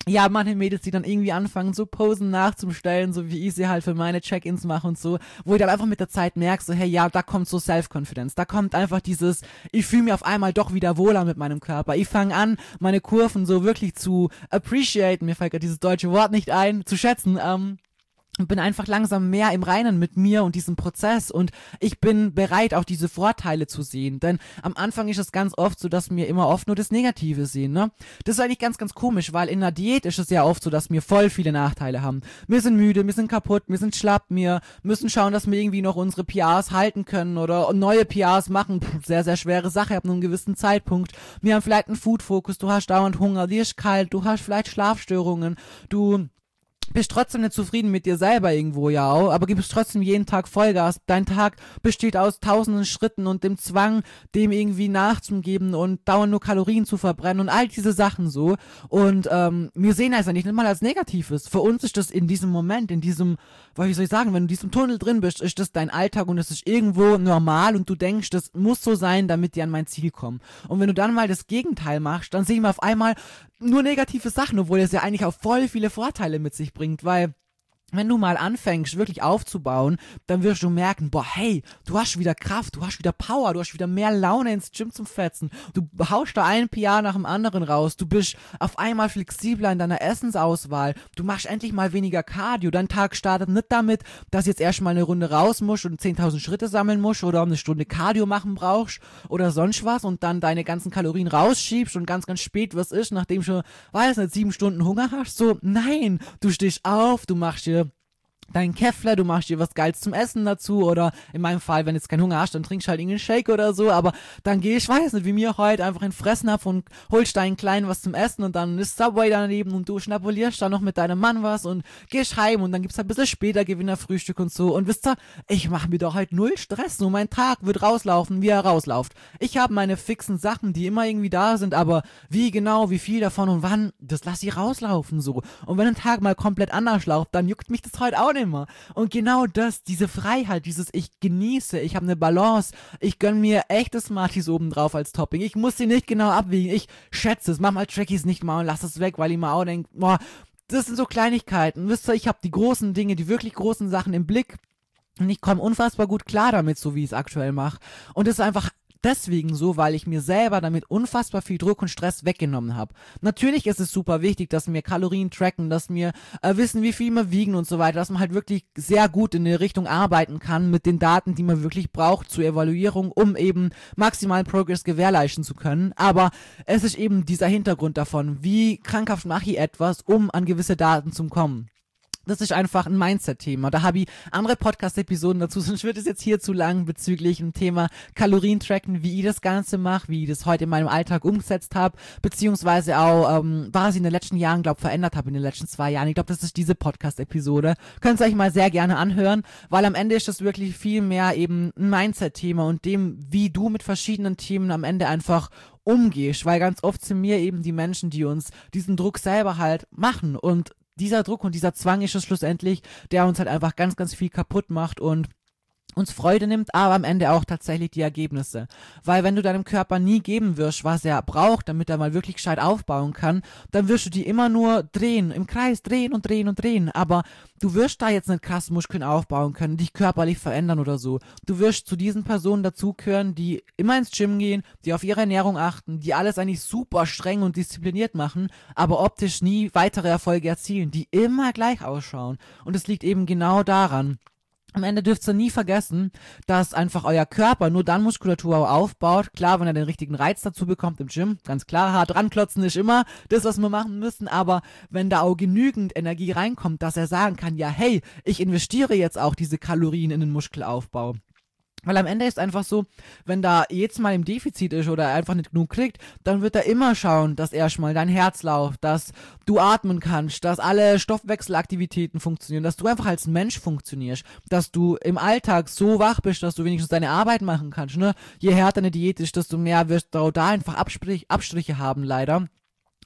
ja, manche Mädels, die dann irgendwie anfangen, so Posen nachzustellen, so wie ich sie halt für meine Check-ins mache und so, wo ich dann einfach mit der Zeit merke, so, hey, ja, da kommt so Self-Confidence, da kommt einfach dieses, ich fühle mich auf einmal doch wieder wohler mit meinem Körper, ich fange an, meine Kurven so wirklich zu appreciaten, mir fällt gerade dieses deutsche Wort nicht ein, zu schätzen, ähm, und bin einfach langsam mehr im Reinen mit mir und diesem Prozess und ich bin bereit, auch diese Vorteile zu sehen, denn am Anfang ist es ganz oft so, dass wir immer oft nur das Negative sehen, ne? Das ist eigentlich ganz, ganz komisch, weil in einer Diät ist es ja oft so, dass wir voll viele Nachteile haben. Wir sind müde, wir sind kaputt, wir sind schlapp, wir müssen schauen, dass wir irgendwie noch unsere P Rs halten können oder neue P Rs machen, Puh, sehr, sehr schwere Sache ab einem gewissen Zeitpunkt. Wir haben vielleicht einen Food-Fokus, du hast dauernd Hunger, dir ist kalt, du hast vielleicht Schlafstörungen, du bist trotzdem nicht zufrieden mit dir selber irgendwo, ja auch, aber gibst trotzdem jeden Tag Vollgas. Dein Tag besteht aus tausenden Schritten und dem Zwang, dem irgendwie nachzugeben und dauernd nur Kalorien zu verbrennen und all diese Sachen so. Und ähm, wir sehen das ja nicht mal als Negatives. Für uns ist das in diesem Moment, in diesem, wie soll ich sagen, wenn du in diesem Tunnel drin bist, ist das dein Alltag und es ist irgendwo normal und du denkst, das muss so sein, damit die an mein Ziel kommen. Und wenn du dann mal das Gegenteil machst, dann sehen wir auf einmal nur negative Sachen, obwohl es ja eigentlich auch voll viele Vorteile mit sich bringt, weil wenn du mal anfängst, wirklich aufzubauen, dann wirst du merken, boah, hey, du hast wieder Kraft, du hast wieder Power, du hast wieder mehr Laune ins Gym zum Fetzen, du haust da ein P R nach dem anderen raus, du bist auf einmal flexibler in deiner Essensauswahl, du machst endlich mal weniger Cardio, dein Tag startet nicht damit, dass jetzt erstmal eine Runde raus musst und zehntausend Schritte sammeln musst oder eine Stunde Cardio machen brauchst oder sonst was und dann deine ganzen Kalorien rausschiebst und ganz, ganz spät was ist, nachdem schon, weiß nicht, sieben Stunden Hunger hast, so, nein, du stehst auf, du machst dir deinen Keffler, du machst dir was Geiles zum Essen dazu oder in meinem Fall, wenn du jetzt keinen Hunger hast, dann trinkst du halt irgendeinen Shake oder so, aber dann geh ich, weiß nicht, wie mir heute einfach in Fressen hab und holst deinen Kleinen was zum Essen und dann ist Subway daneben und du schnapulierst dann noch mit deinem Mann was und gehst heim und dann gibt's halt ein bisschen später Gewinnerfrühstück und so und wisst ihr, ich mache mir doch halt null Stress, nur mein Tag wird rauslaufen, wie er rauslauft. Ich habe meine fixen Sachen, die immer irgendwie da sind, aber wie genau, wie viel davon und wann, das lass ich rauslaufen so. Und wenn ein Tag mal komplett anders läuft, dann juckt mich das heute auch nicht immer. Und genau das, diese Freiheit, dieses ich genieße, ich habe eine Balance, ich gönn mir echtes Smarties obendrauf als Topping, ich muss sie nicht genau abwiegen, ich schätze es, mach mal Trackies nicht mal und lass es weg, weil ich mal auch denke, boah, das sind so Kleinigkeiten, wisst ihr, ich habe die großen Dinge, die wirklich großen Sachen im Blick und ich komme unfassbar gut klar damit, so wie ich es aktuell mache und es ist einfach deswegen so, weil ich mir selber damit unfassbar viel Druck und Stress weggenommen habe. Natürlich ist es super wichtig, dass wir Kalorien tracken, dass wir äh, wissen, wie viel wir wiegen und so weiter, dass man halt wirklich sehr gut in eine Richtung arbeiten kann mit den Daten, die man wirklich braucht zur Evaluierung, um eben maximalen Progress gewährleisten zu können. Aber es ist eben dieser Hintergrund davon, wie krankhaft mache ich etwas, um an gewisse Daten zu kommen. Das ist einfach ein Mindset-Thema. Da habe ich andere Podcast-Episoden dazu, sonst wird es jetzt hier zu lang bezüglich dem Thema Kalorien-Tracken, wie ich das Ganze mache, wie ich das heute in meinem Alltag umgesetzt habe, beziehungsweise auch, ähm, was ich in den letzten Jahren, glaube verändert habe in den letzten zwei Jahren. Ich glaube, das ist diese Podcast-Episode. Könnt ihr euch mal sehr gerne anhören, weil am Ende ist das wirklich viel mehr eben ein Mindset-Thema und dem, wie du mit verschiedenen Themen am Ende einfach umgehst, weil ganz oft sind wir eben die Menschen, die uns diesen Druck selber halt machen und dieser Druck und dieser Zwang ist es schlussendlich, der uns halt einfach ganz, ganz viel kaputt macht und uns Freude nimmt, aber am Ende auch tatsächlich die Ergebnisse. Weil wenn du deinem Körper nie geben wirst, was er braucht, damit er mal wirklich gescheit aufbauen kann, dann wirst du die immer nur drehen, im Kreis drehen und drehen und drehen. Aber du wirst da jetzt nicht krass Muskeln aufbauen können, dich körperlich verändern oder so. Du wirst zu diesen Personen dazugehören, die immer ins Gym gehen, die auf ihre Ernährung achten, die alles eigentlich super streng und diszipliniert machen, aber optisch nie weitere Erfolge erzielen, die immer gleich ausschauen. Und es liegt eben genau daran. Am Ende dürft ihr nie vergessen, dass einfach euer Körper nur dann Muskulatur aufbaut. Klar, wenn er den richtigen Reiz dazu bekommt im Gym, ganz klar, hart ranklotzen ist immer das, was wir machen müssen. Aber wenn da auch genügend Energie reinkommt, dass er sagen kann, ja hey, ich investiere jetzt auch diese Kalorien in den Muskelaufbau. Weil am Ende ist einfach so, wenn da jetzt mal im Defizit ist oder er einfach nicht genug kriegt, dann wird er immer schauen, dass erstmal dein Herz läuft, dass du atmen kannst, dass alle Stoffwechselaktivitäten funktionieren, dass du einfach als Mensch funktionierst, dass du im Alltag so wach bist, dass du wenigstens deine Arbeit machen kannst, ne? Je härter eine Diät ist, desto mehr wirst du da einfach Abstrich, Abstriche haben, leider.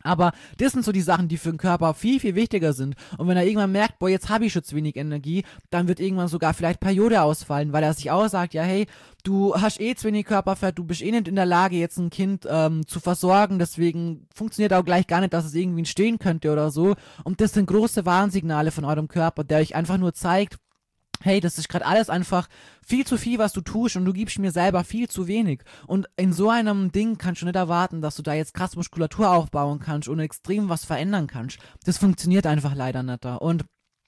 Aber das sind so die Sachen, die für den Körper viel, viel wichtiger sind. Und wenn er irgendwann merkt, boah, jetzt habe ich schon zu wenig Energie, dann wird irgendwann sogar vielleicht Periode ausfallen, weil er sich auch sagt, ja, hey, du hast eh zu wenig Körperfett, du bist eh nicht in der Lage, jetzt ein Kind ähm, zu versorgen, deswegen funktioniert auch gleich gar nicht, dass es irgendwie entstehen könnte oder so. Und das sind große Warnsignale von eurem Körper, der euch einfach nur zeigt, hey, das ist gerade alles einfach viel zu viel, was du tust und du gibst mir selber viel zu wenig. Und in so einem Ding kannst du nicht erwarten, dass du da jetzt krass Muskulatur aufbauen kannst und extrem was verändern kannst. Das funktioniert einfach leider nicht da. Und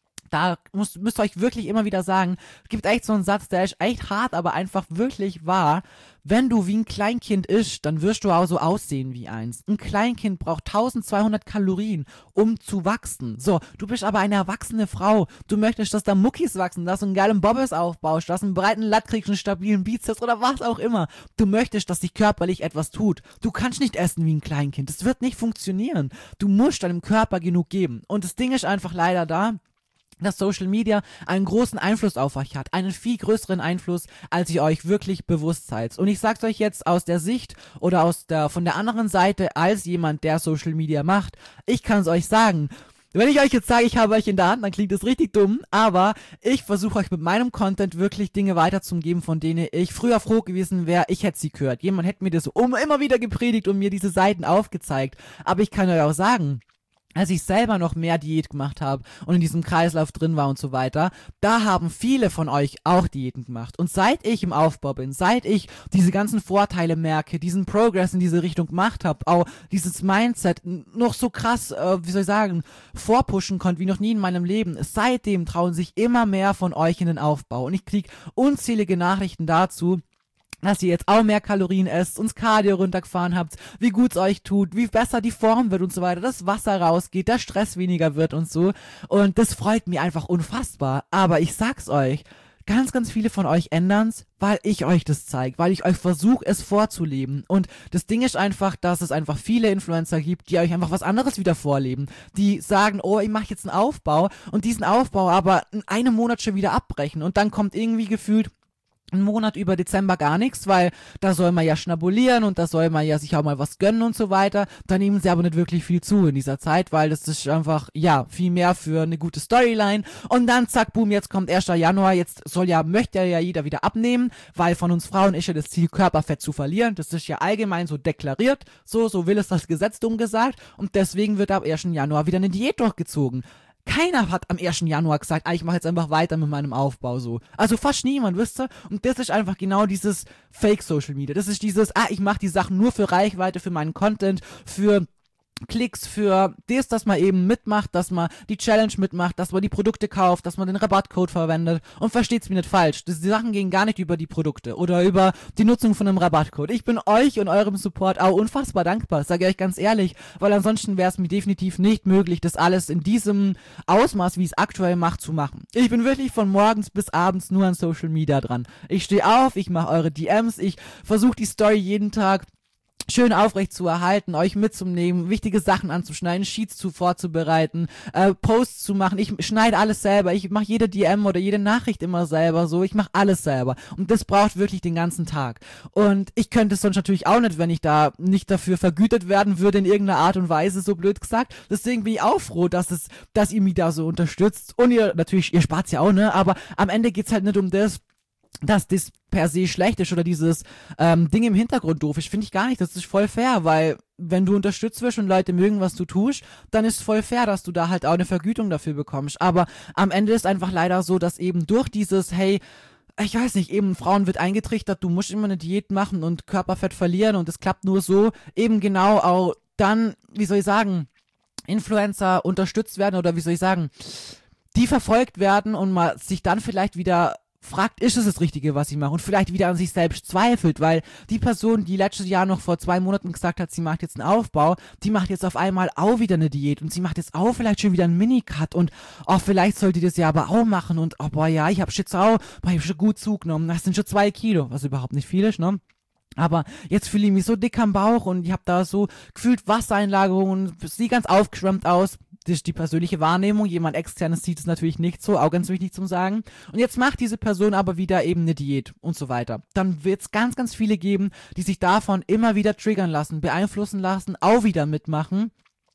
da müsst, müsst ihr euch wirklich immer wieder sagen, es gibt echt so einen Satz, der ist echt hart, aber einfach wirklich wahr. Wenn du wie ein Kleinkind ischst, dann wirst du auch so aussehen wie eins. Ein Kleinkind braucht zwölfhundert Kalorien, um zu wachsen. So, du bist aber eine erwachsene Frau. Du möchtest, dass da Muckis wachsen, dass du einen geilen Bobbes aufbaust, dass du einen breiten Latt kriegst, einen stabilen Bizeps oder was auch immer. Du möchtest, dass sich körperlich etwas tut. Du kannst nicht essen wie ein Kleinkind. Das wird nicht funktionieren. Du musst deinem Körper genug geben. Und das Ding ist einfach leider da, dass Social Media einen großen Einfluss auf euch hat, einen viel größeren Einfluss, als ihr euch wirklich bewusst seid. Und ich sag's euch jetzt aus der Sicht oder aus der, von der anderen Seite als jemand, der Social Media macht. Ich kann's euch sagen. Wenn ich euch jetzt sage, ich habe euch in der Hand, dann klingt das richtig dumm, aber ich versuche euch mit meinem Content wirklich Dinge weiterzugeben, von denen ich früher froh gewesen wäre, ich hätte sie gehört. Jemand hätte mir das um, immer wieder gepredigt und mir diese Seiten aufgezeigt. Aber ich kann euch auch sagen, als ich selber noch mehr Diät gemacht habe und in diesem Kreislauf drin war und so weiter, da haben viele von euch auch Diäten gemacht. Und seit ich im Aufbau bin, seit ich diese ganzen Vorteile merke, diesen Progress in diese Richtung gemacht habe, auch dieses Mindset noch so krass, äh, wie soll ich sagen, vorpushen konnte wie noch nie in meinem Leben, seitdem trauen sich immer mehr von euch in den Aufbau. Und ich kriege unzählige Nachrichten dazu, dass ihr jetzt auch mehr Kalorien esst, uns Cardio runtergefahren habt, wie gut es euch tut, wie besser die Form wird und so weiter, das Wasser rausgeht, der Stress weniger wird und so. Und das freut mich einfach unfassbar. Aber ich sag's euch, ganz, ganz viele von euch ändern's, weil ich euch das zeige, weil ich euch versuche, es vorzuleben. Und das Ding ist einfach, dass es einfach viele Influencer gibt, die euch einfach was anderes wieder vorleben. Die sagen, oh, ich mache jetzt einen Aufbau und diesen Aufbau aber in einem Monat schon wieder abbrechen. Und dann kommt irgendwie gefühlt einen Monat über Dezember gar nichts, weil da soll man ja schnabulieren und da soll man ja sich auch mal was gönnen und so weiter. Da nehmen sie aber nicht wirklich viel zu in dieser Zeit, weil das ist einfach, ja, viel mehr für eine gute Storyline. Und dann zack, boom, jetzt kommt erster Januar, jetzt soll ja, möchte ja jeder wieder abnehmen, weil von uns Frauen ist ja das Ziel, Körperfett zu verlieren. Das ist ja allgemein so deklariert, so, so will es das Gesetz dumm gesagt. Und deswegen wird ab ersten Januar wieder eine Diät durchgezogen. Keiner hat am ersten Januar gesagt, ah, ich mache jetzt einfach weiter mit meinem Aufbau so. Also fast niemand, wisst ihr? Und das ist einfach genau dieses Fake-Social Media. Das ist dieses, ah, ich mache die Sachen nur für Reichweite, für meinen Content, für Klicks, für das, dass man eben mitmacht, dass man die Challenge mitmacht, dass man die Produkte kauft, dass man den Rabattcode verwendet. Und versteht's mir nicht falsch, das, die Sachen gehen gar nicht über die Produkte oder über die Nutzung von einem Rabattcode. Ich bin euch und eurem Support auch unfassbar dankbar, sage ich euch ganz ehrlich, weil ansonsten wäre es mir definitiv nicht möglich, das alles in diesem Ausmaß, wie ich es aktuell mache, zu machen. Ich bin wirklich von morgens bis abends nur an Social Media dran. Ich stehe auf, ich mache eure D Ms, ich versuche die Story jeden Tag schön aufrecht zu erhalten, euch mitzunehmen, wichtige Sachen anzuschneiden, Sheets zu vorzubereiten, äh, Posts zu machen. Ich schneide alles selber. Ich mache jede D M oder jede Nachricht immer selber so. Ich mache alles selber. Und das braucht wirklich den ganzen Tag. Und ich könnte es sonst natürlich auch nicht, wenn ich da nicht dafür vergütet werden würde in irgendeiner Art und Weise, so blöd gesagt. Deswegen bin ich auch froh, dass es, dass ihr mich da so unterstützt. Und ihr, natürlich, ihr spart's ja auch, ne? Aber am Ende geht's halt nicht um das, dass das per se schlecht ist oder dieses ähm, Ding im Hintergrund doof ist, finde ich gar nicht. Das ist voll fair, weil wenn du unterstützt wirst und Leute mögen, was du tust, dann ist voll fair, dass du da halt auch eine Vergütung dafür bekommst. Aber am Ende ist einfach leider so, dass eben durch dieses, hey, ich weiß nicht, eben Frauen wird eingetrichtert, du musst immer eine Diät machen und Körperfett verlieren und es klappt nur so, eben genau auch dann, wie soll ich sagen, Influencer unterstützt werden oder wie soll ich sagen, die verfolgt werden und man sich dann vielleicht wieder fragt, ist es das Richtige, was sie macht und vielleicht wieder an sich selbst zweifelt, weil die Person, die letztes Jahr noch vor zwei Monaten gesagt hat, sie macht jetzt einen Aufbau, die macht jetzt auf einmal auch wieder eine Diät und sie macht jetzt auch vielleicht schon wieder einen Minicut und oh, vielleicht sollte die das ja aber auch machen und oh boah, ja, ich hab jetzt auch, boah, ich hab schon gut zugenommen, das sind schon zwei Kilo, was überhaupt nicht viel ist, ne? Aber jetzt fühle ich mich so dick am Bauch und ich habe da so gefühlt Wassereinlagerungen, sieht ganz aufgeschwemmt aus. Das ist die persönliche Wahrnehmung. Jemand externes sieht es natürlich nicht so, auch ganz wichtig zum Sagen. Und jetzt macht diese Person aber wieder eben eine Diät und so weiter. Dann wird es ganz, ganz viele geben, die sich davon immer wieder triggern lassen, beeinflussen lassen, auch wieder mitmachen.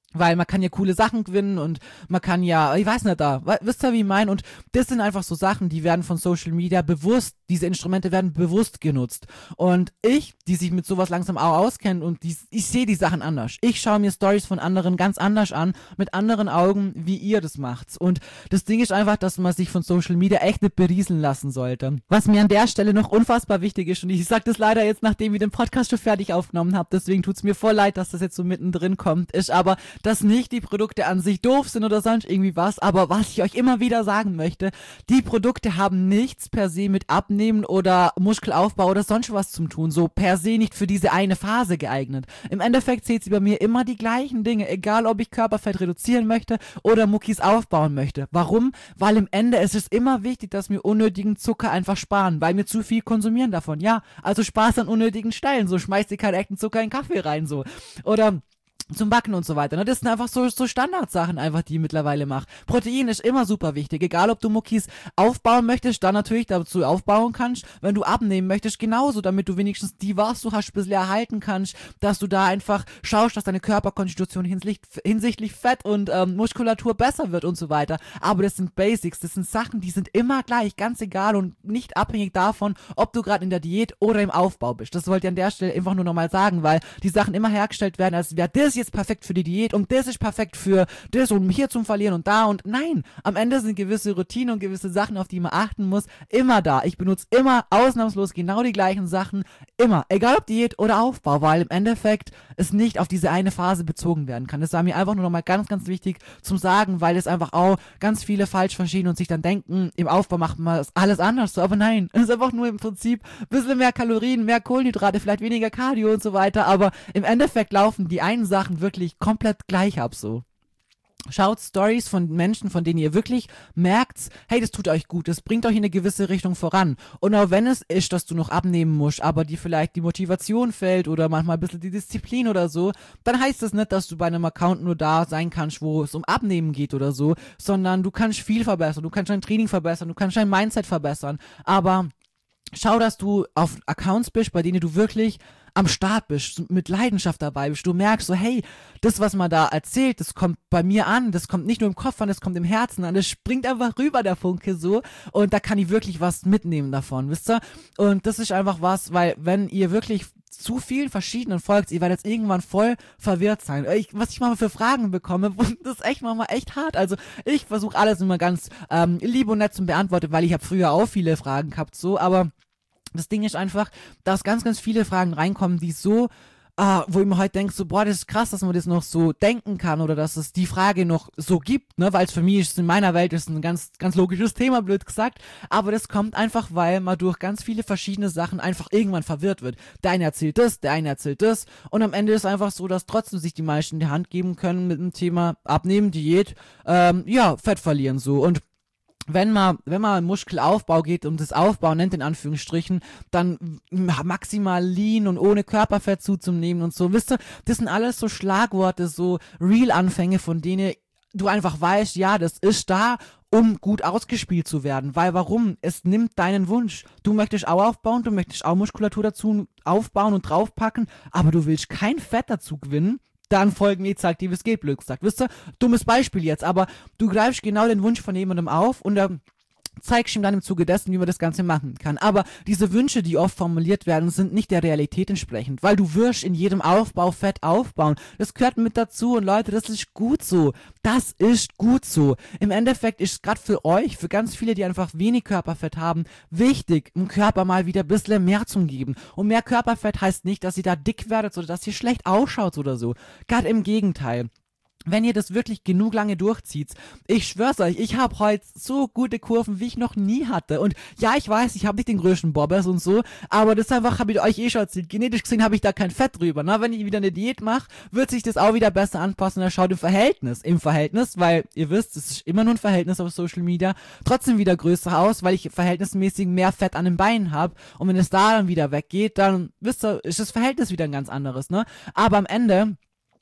Weil man kann ja coole Sachen gewinnen und man kann ja, ich weiß nicht da, wisst ihr, wie ich meine? Und das sind einfach so Sachen, die werden von Social Media bewusst, diese Instrumente werden bewusst genutzt. Und ich, die sich mit sowas langsam auch auskennt und die, ich sehe die Sachen anders. Ich schaue mir Stories von anderen ganz anders an, mit anderen Augen, wie ihr das macht. Und das Ding ist einfach, dass man sich von Social Media echt nicht berieseln lassen sollte. Was mir an der Stelle noch unfassbar wichtig ist, und ich sage das leider jetzt, nachdem ich den Podcast schon fertig aufgenommen habe, deswegen tut's mir voll leid, dass das jetzt so mittendrin kommt, ist aber, dass nicht die Produkte an sich doof sind oder sonst irgendwie was, aber was ich euch immer wieder sagen möchte, die Produkte haben nichts per se mit Abnehmen oder Muskelaufbau oder sonst was zu tun, so per se nicht für diese eine Phase geeignet. Im Endeffekt zählt sie bei mir immer die gleichen Dinge, egal ob ich Körperfett reduzieren möchte oder Muckis aufbauen möchte. Warum? Weil im Ende ist es immer wichtig, dass wir unnötigen Zucker einfach sparen, weil wir zu viel konsumieren davon. Ja, also Spaß an unnötigen Stellen, so schmeißt ihr keinen echten Zucker in Kaffee rein, so. Oder zum Backen und so weiter. Ne? Das sind einfach so, so Standardsachen einfach, die ich mittlerweile mache. Protein ist immer super wichtig. Egal, ob du Muckis aufbauen möchtest, dann natürlich dazu aufbauen kannst. Wenn du abnehmen möchtest, genauso, damit du wenigstens die, was du hast, ein bisschen erhalten kannst, dass du da einfach schaust, dass deine Körperkonstitution hinsichtlich, hinsichtlich Fett und ähm, Muskulatur besser wird und so weiter. Aber das sind Basics. Das sind Sachen, die sind immer gleich, ganz egal und nicht abhängig davon, ob du gerade in der Diät oder im Aufbau bist. Das wollte ich an der Stelle einfach nur nochmal sagen, weil die Sachen immer hergestellt werden, als wäre das jetzt perfekt für die Diät und das ist perfekt für das und hier zum Verlieren und da und nein, am Ende sind gewisse Routinen und gewisse Sachen, auf die man achten muss, immer da. Ich benutze immer ausnahmslos genau die gleichen Sachen, immer, egal ob Diät oder Aufbau, weil im Endeffekt es nicht auf diese eine Phase bezogen werden kann. Das war mir einfach nur nochmal ganz, ganz wichtig zum Sagen, weil es einfach auch ganz viele falsch verstehen und sich dann denken, im Aufbau macht man alles anders, so, aber nein, es ist einfach nur im Prinzip ein bisschen mehr Kalorien, mehr Kohlenhydrate, vielleicht weniger Cardio und so weiter, aber im Endeffekt laufen die einen Sachen wirklich komplett gleich ab, so. Schaut Stories von Menschen, von denen ihr wirklich merkt, hey, das tut euch gut, das bringt euch in eine gewisse Richtung voran. Und auch wenn es ist, dass du noch abnehmen musst, aber dir vielleicht die Motivation fehlt oder manchmal ein bisschen die Disziplin oder so, dann heißt das nicht, dass du bei einem Account nur da sein kannst, wo es um Abnehmen geht oder so, sondern du kannst viel verbessern, du kannst dein Training verbessern, du kannst dein Mindset verbessern, aber schau, dass du auf Accounts bist, bei denen du wirklich am Start bist, mit Leidenschaft dabei bist, du merkst so, hey, das, was man da erzählt, das kommt bei mir an, das kommt nicht nur im Kopf an, das kommt im Herzen an, das springt einfach rüber, der Funke, so, und da kann ich wirklich was mitnehmen davon, wisst ihr? Und das ist einfach was, weil, wenn ihr wirklich zu vielen verschiedenen folgt, ihr werdet jetzt irgendwann voll verwirrt sein. Ich, was ich manchmal für Fragen bekomme, das ist echt manchmal echt hart. Also ich versuche alles immer ganz ähm, lieb und nett zu beantworten, weil ich habe früher auch viele Fragen gehabt, so, aber das Ding ist einfach, dass ganz, ganz viele Fragen reinkommen, die so, ah, wo ich mir halt denke, so, boah, das ist krass, dass man das noch so denken kann oder dass es die Frage noch so gibt, ne, weil es für mich ist, in meiner Welt ist ein ganz, ganz logisches Thema, blöd gesagt, aber das kommt einfach, weil man durch ganz viele verschiedene Sachen einfach irgendwann verwirrt wird. Der eine erzählt das, der eine erzählt das und am Ende ist einfach so, dass trotzdem sich die meisten in die Hand geben können mit dem Thema Abnehmen, Diät, ähm, ja, Fett verlieren, so, und wenn man, wenn man Muskelaufbau geht und das Aufbau nennt in Anführungsstrichen, dann maximal lean und ohne Körperfett zuzunehmen und so, wisst ihr, das sind alles so Schlagworte, so Real-Anfänge, von denen du einfach weißt, ja, das ist da, um gut ausgespielt zu werden, weil warum? Es nimmt deinen Wunsch. Du möchtest auch aufbauen, du möchtest auch Muskulatur dazu aufbauen und draufpacken, aber du willst kein Fett dazu gewinnen, dann folgen mir, sagt dir, wie es geht, blöd gesagt. Wisst ihr? Dummes Beispiel jetzt, aber du greifst genau den Wunsch von jemandem auf und er zeigst ihm dann im Zuge dessen, wie man das Ganze machen kann. Aber diese Wünsche, die oft formuliert werden, sind nicht der Realität entsprechend, weil du wirst in jedem Aufbau Fett aufbauen. Das gehört mit dazu und Leute, das ist gut so. Das ist gut so. Im Endeffekt ist es gerade für euch, für ganz viele, die einfach wenig Körperfett haben, wichtig, dem Körper mal wieder ein bisschen mehr zu geben. Und mehr Körperfett heißt nicht, dass ihr da dick werdet oder dass ihr schlecht ausschaut oder so. Gerade im Gegenteil. Wenn ihr das wirklich genug lange durchzieht, ich schwör's euch, ich habe heute so gute Kurven, wie ich noch nie hatte. Und ja, ich weiß, ich habe nicht den größten Bobbers und so, aber das einfach habe ich euch eh schon erzählt. Genetisch gesehen habe ich da kein Fett drüber. Na, wenn ich wieder eine Diät mache, wird sich das auch wieder besser anpassen. Da schaut im Verhältnis, im Verhältnis, weil ihr wisst, es ist immer nur ein Verhältnis auf Social Media, trotzdem wieder größer aus, weil ich verhältnismäßig mehr Fett an den Beinen habe. Und wenn es da dann wieder weggeht, dann wisst ihr, ist das Verhältnis wieder ein ganz anderes, ne? Aber am Ende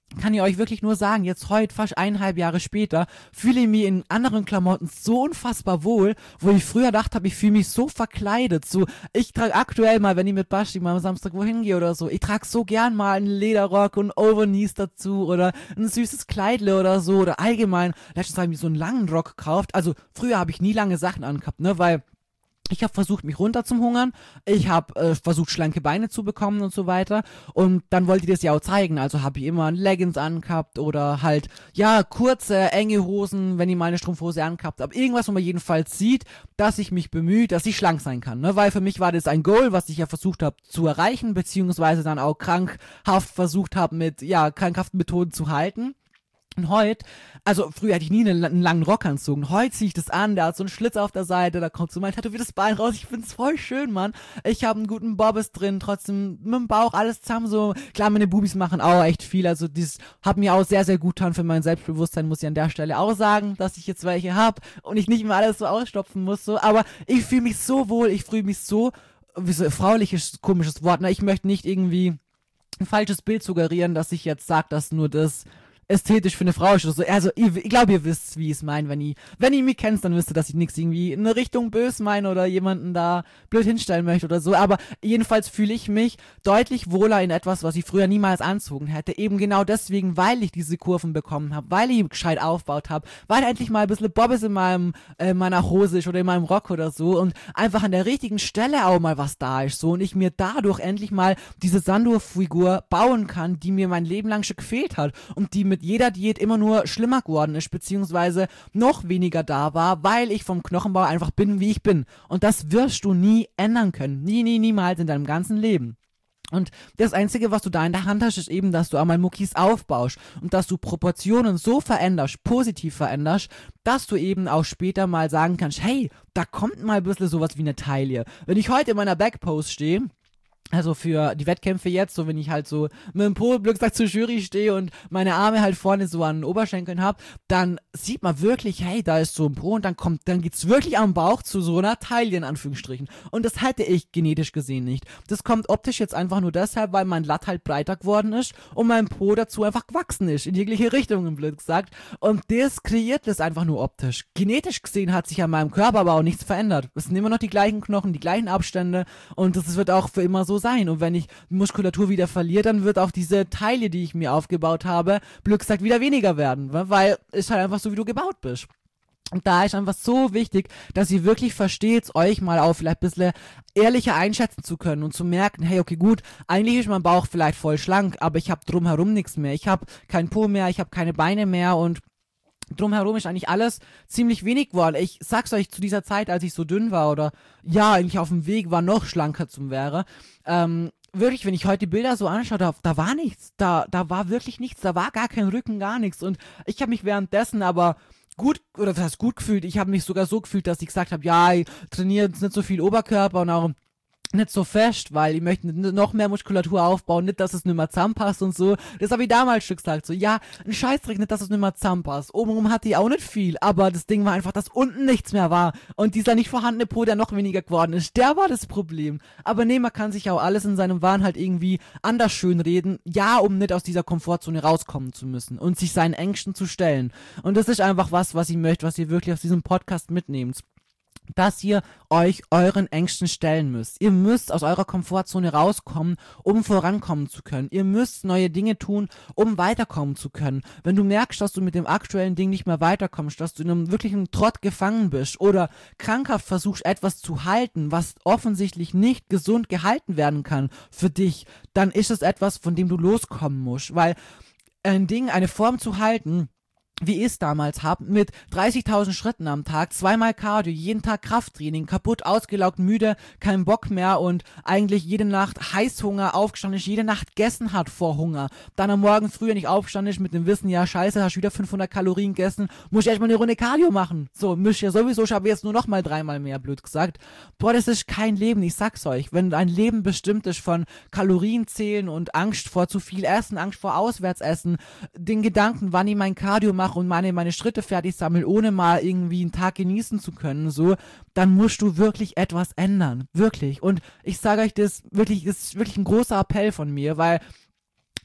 kann ich euch wirklich nur sagen, jetzt heute, fast eineinhalb Jahre später, fühle ich mich in anderen Klamotten so unfassbar wohl, wo ich früher dachte habe, ich fühle mich so verkleidet. So, ich trage aktuell mal, wenn ich mit Basti mal am Samstag wohin gehe oder so, ich trage so gern mal einen Lederrock und Overknees dazu oder ein süßes Kleidle oder so oder allgemein. Letztens habe ich mir so einen langen Rock gekauft. Also früher habe ich nie lange Sachen angehabt, ne, weil ich habe versucht, mich runter zum Hungern. Ich habe äh, versucht, schlanke Beine zu bekommen und so weiter. Und dann wollte ich das ja auch zeigen. Also habe ich immer ein Leggings angehabt oder halt, ja, kurze, enge Hosen, wenn ich mal eine Strumpfhose angehabt habe. Irgendwas, wo man jedenfalls sieht, dass ich mich bemühe, dass ich schlank sein kann. Ne? Weil für mich war das ein Goal, was ich ja versucht habe zu erreichen, beziehungsweise dann auch krankhaft versucht habe, mit, ja, krankhaften Methoden zu halten. Und heute, also früher hatte ich nie einen, einen langen Rock anzogen. Heute ziehe ich das an, der hat so einen Schlitz auf der Seite, da kommt so mein tätowiertes Bein raus. Ich find's voll schön, Mann. Ich habe einen guten Bobbes drin, trotzdem mit dem Bauch, alles zusammen so. Klar, meine Bubis machen auch echt viel, also das hat mir auch sehr, sehr gut getan für mein Selbstbewusstsein, muss ich an der Stelle auch sagen, dass ich jetzt welche habe und ich nicht mehr alles so ausstopfen muss, so. Aber ich fühle mich so wohl, ich fühle mich so, wie so frauliches, komisches Wort, ne? Ich möchte nicht irgendwie ein falsches Bild suggerieren, dass ich jetzt sage, dass nur das ästhetisch für eine Frau ist oder so. Also, ich, ich glaube, ihr wisst, wie ich es meine. Wenn ihr, wenn ihr mich kennt, dann wisst ihr, dass ich nichts irgendwie in eine Richtung bös meine oder jemanden da blöd hinstellen möchte oder so. Aber jedenfalls fühle ich mich deutlich wohler in etwas, was ich früher niemals anzogen hätte. Eben genau deswegen, weil ich diese Kurven bekommen habe, weil ich gescheit aufgebaut habe, weil endlich mal ein bisschen Bobbes in meinem, äh, meiner Hose ist oder in meinem Rock oder so und einfach an der richtigen Stelle auch mal was da ist. So, und ich mir dadurch endlich mal diese Sandur-Figur bauen kann, die mir mein Leben lang schon gefehlt hat und die mit jeder Diät immer nur schlimmer geworden ist, beziehungsweise noch weniger da war, weil ich vom Knochenbau einfach bin, wie ich bin. Und das wirst du nie ändern können. Nie, nie, niemals in deinem ganzen Leben. Und das Einzige, was du da in der Hand hast, ist eben, dass du einmal Muckis aufbaust und dass du Proportionen so veränderst, positiv veränderst, dass du eben auch später mal sagen kannst, hey, da kommt mal ein bisschen sowas wie eine Taille. Wenn ich heute in meiner Backpose stehe, also für die Wettkämpfe jetzt, so wenn ich halt so mit dem Po Glückstag zur Jury stehe und meine Arme halt vorne so an den Oberschenkeln hab, dann sieht man wirklich, hey, da ist so ein Po und dann kommt, dann geht's wirklich am Bauch zu so einer Taille in Anführungsstrichen. Und das hätte ich genetisch gesehen nicht. Das kommt optisch jetzt einfach nur deshalb, weil mein Latt halt breiter geworden ist und mein Po dazu einfach gewachsen ist, in jegliche Richtungen, blöd gesagt. Und das kreiert das einfach nur optisch. Genetisch gesehen hat sich an meinem Körper aber auch nichts verändert. Es sind immer noch die gleichen Knochen, die gleichen Abstände und das wird auch für immer so sein. Und wenn ich Muskulatur wieder verliere, dann wird auch diese Teile, die ich mir aufgebaut habe, blöd gesagt wieder weniger werden, weil ist halt einfach so, wie du gebaut bist. Und da ist einfach so wichtig, dass ihr wirklich versteht, euch mal auch vielleicht ein bisschen ehrlicher einschätzen zu können und zu merken, hey, okay, gut, eigentlich ist mein Bauch vielleicht voll schlank, aber ich habe drumherum nichts mehr. Ich habe keinen Po mehr, ich habe keine Beine mehr und drumherum ist eigentlich alles ziemlich wenig geworden. Ich sag's euch, zu dieser Zeit, als ich so dünn war oder ja, eigentlich auf dem Weg war, noch schlanker zu wäre, ähm, wirklich, wenn ich heute die Bilder so anschaue, da, da war nichts, da, da war wirklich nichts, da war gar kein Rücken, gar nichts und ich habe mich währenddessen aber gut, oder das heißt gut gefühlt, ich habe mich sogar so gefühlt, dass ich gesagt habe, ja, ich trainiere jetzt nicht so viel Oberkörper und auch nicht so fest, weil ich möchte noch mehr Muskulatur aufbauen, nicht, dass es nicht mehr zusammenpasst und so. Das habe ich damals schon gesagt, so, ja, ein Scheißdreck, nicht, dass es nicht mehr zusammenpasst. Obenrum hatte ich auch nicht viel, aber das Ding war einfach, dass unten nichts mehr war. Und dieser nicht vorhandene Po, der noch weniger geworden ist, der war das Problem. Aber nee, man kann sich auch alles in seinem Wahn halt irgendwie anders schönreden, ja, um nicht aus dieser Komfortzone rauskommen zu müssen und sich seinen Ängsten zu stellen. Und das ist einfach was, was ich möchte, was ihr wirklich aus diesem Podcast mitnehmt. Dass ihr euch euren Ängsten stellen müsst. Ihr müsst aus eurer Komfortzone rauskommen, um vorankommen zu können. Ihr müsst neue Dinge tun, um weiterkommen zu können. Wenn du merkst, dass du mit dem aktuellen Ding nicht mehr weiterkommst, dass du in einem wirklichen Trott gefangen bist oder krankhaft versuchst, etwas zu halten, was offensichtlich nicht gesund gehalten werden kann für dich, dann ist es etwas, von dem du loskommen musst. Weil ein Ding, eine Form zu halten, wie ich es damals hab, mit dreißigtausend Schritten am Tag, zweimal Cardio, jeden Tag Krafttraining, kaputt, ausgelaugt, müde, kein Bock mehr und eigentlich jede Nacht Heißhunger aufgestanden ist, jede Nacht gegessen hat vor Hunger, dann am Morgen früher nicht aufgestanden ist mit dem Wissen, ja scheiße, hast wieder fünfhundert Kalorien gegessen, muss ich erstmal eine Runde Cardio machen. So, müsst ja sowieso, ich habe jetzt nur noch mal dreimal mehr, blöd gesagt. Boah, das ist kein Leben, ich sag's euch. Wenn ein Leben bestimmt ist von Kalorien zählen und Angst vor zu viel Essen, Angst vor Auswärtsessen, den Gedanken, wann ich mein Cardio mache, und meine, meine Schritte fertig sammeln, ohne mal irgendwie einen Tag genießen zu können, so, dann musst du wirklich etwas ändern. Wirklich. Und ich sage euch das wirklich, das ist wirklich ein großer Appell von mir, weil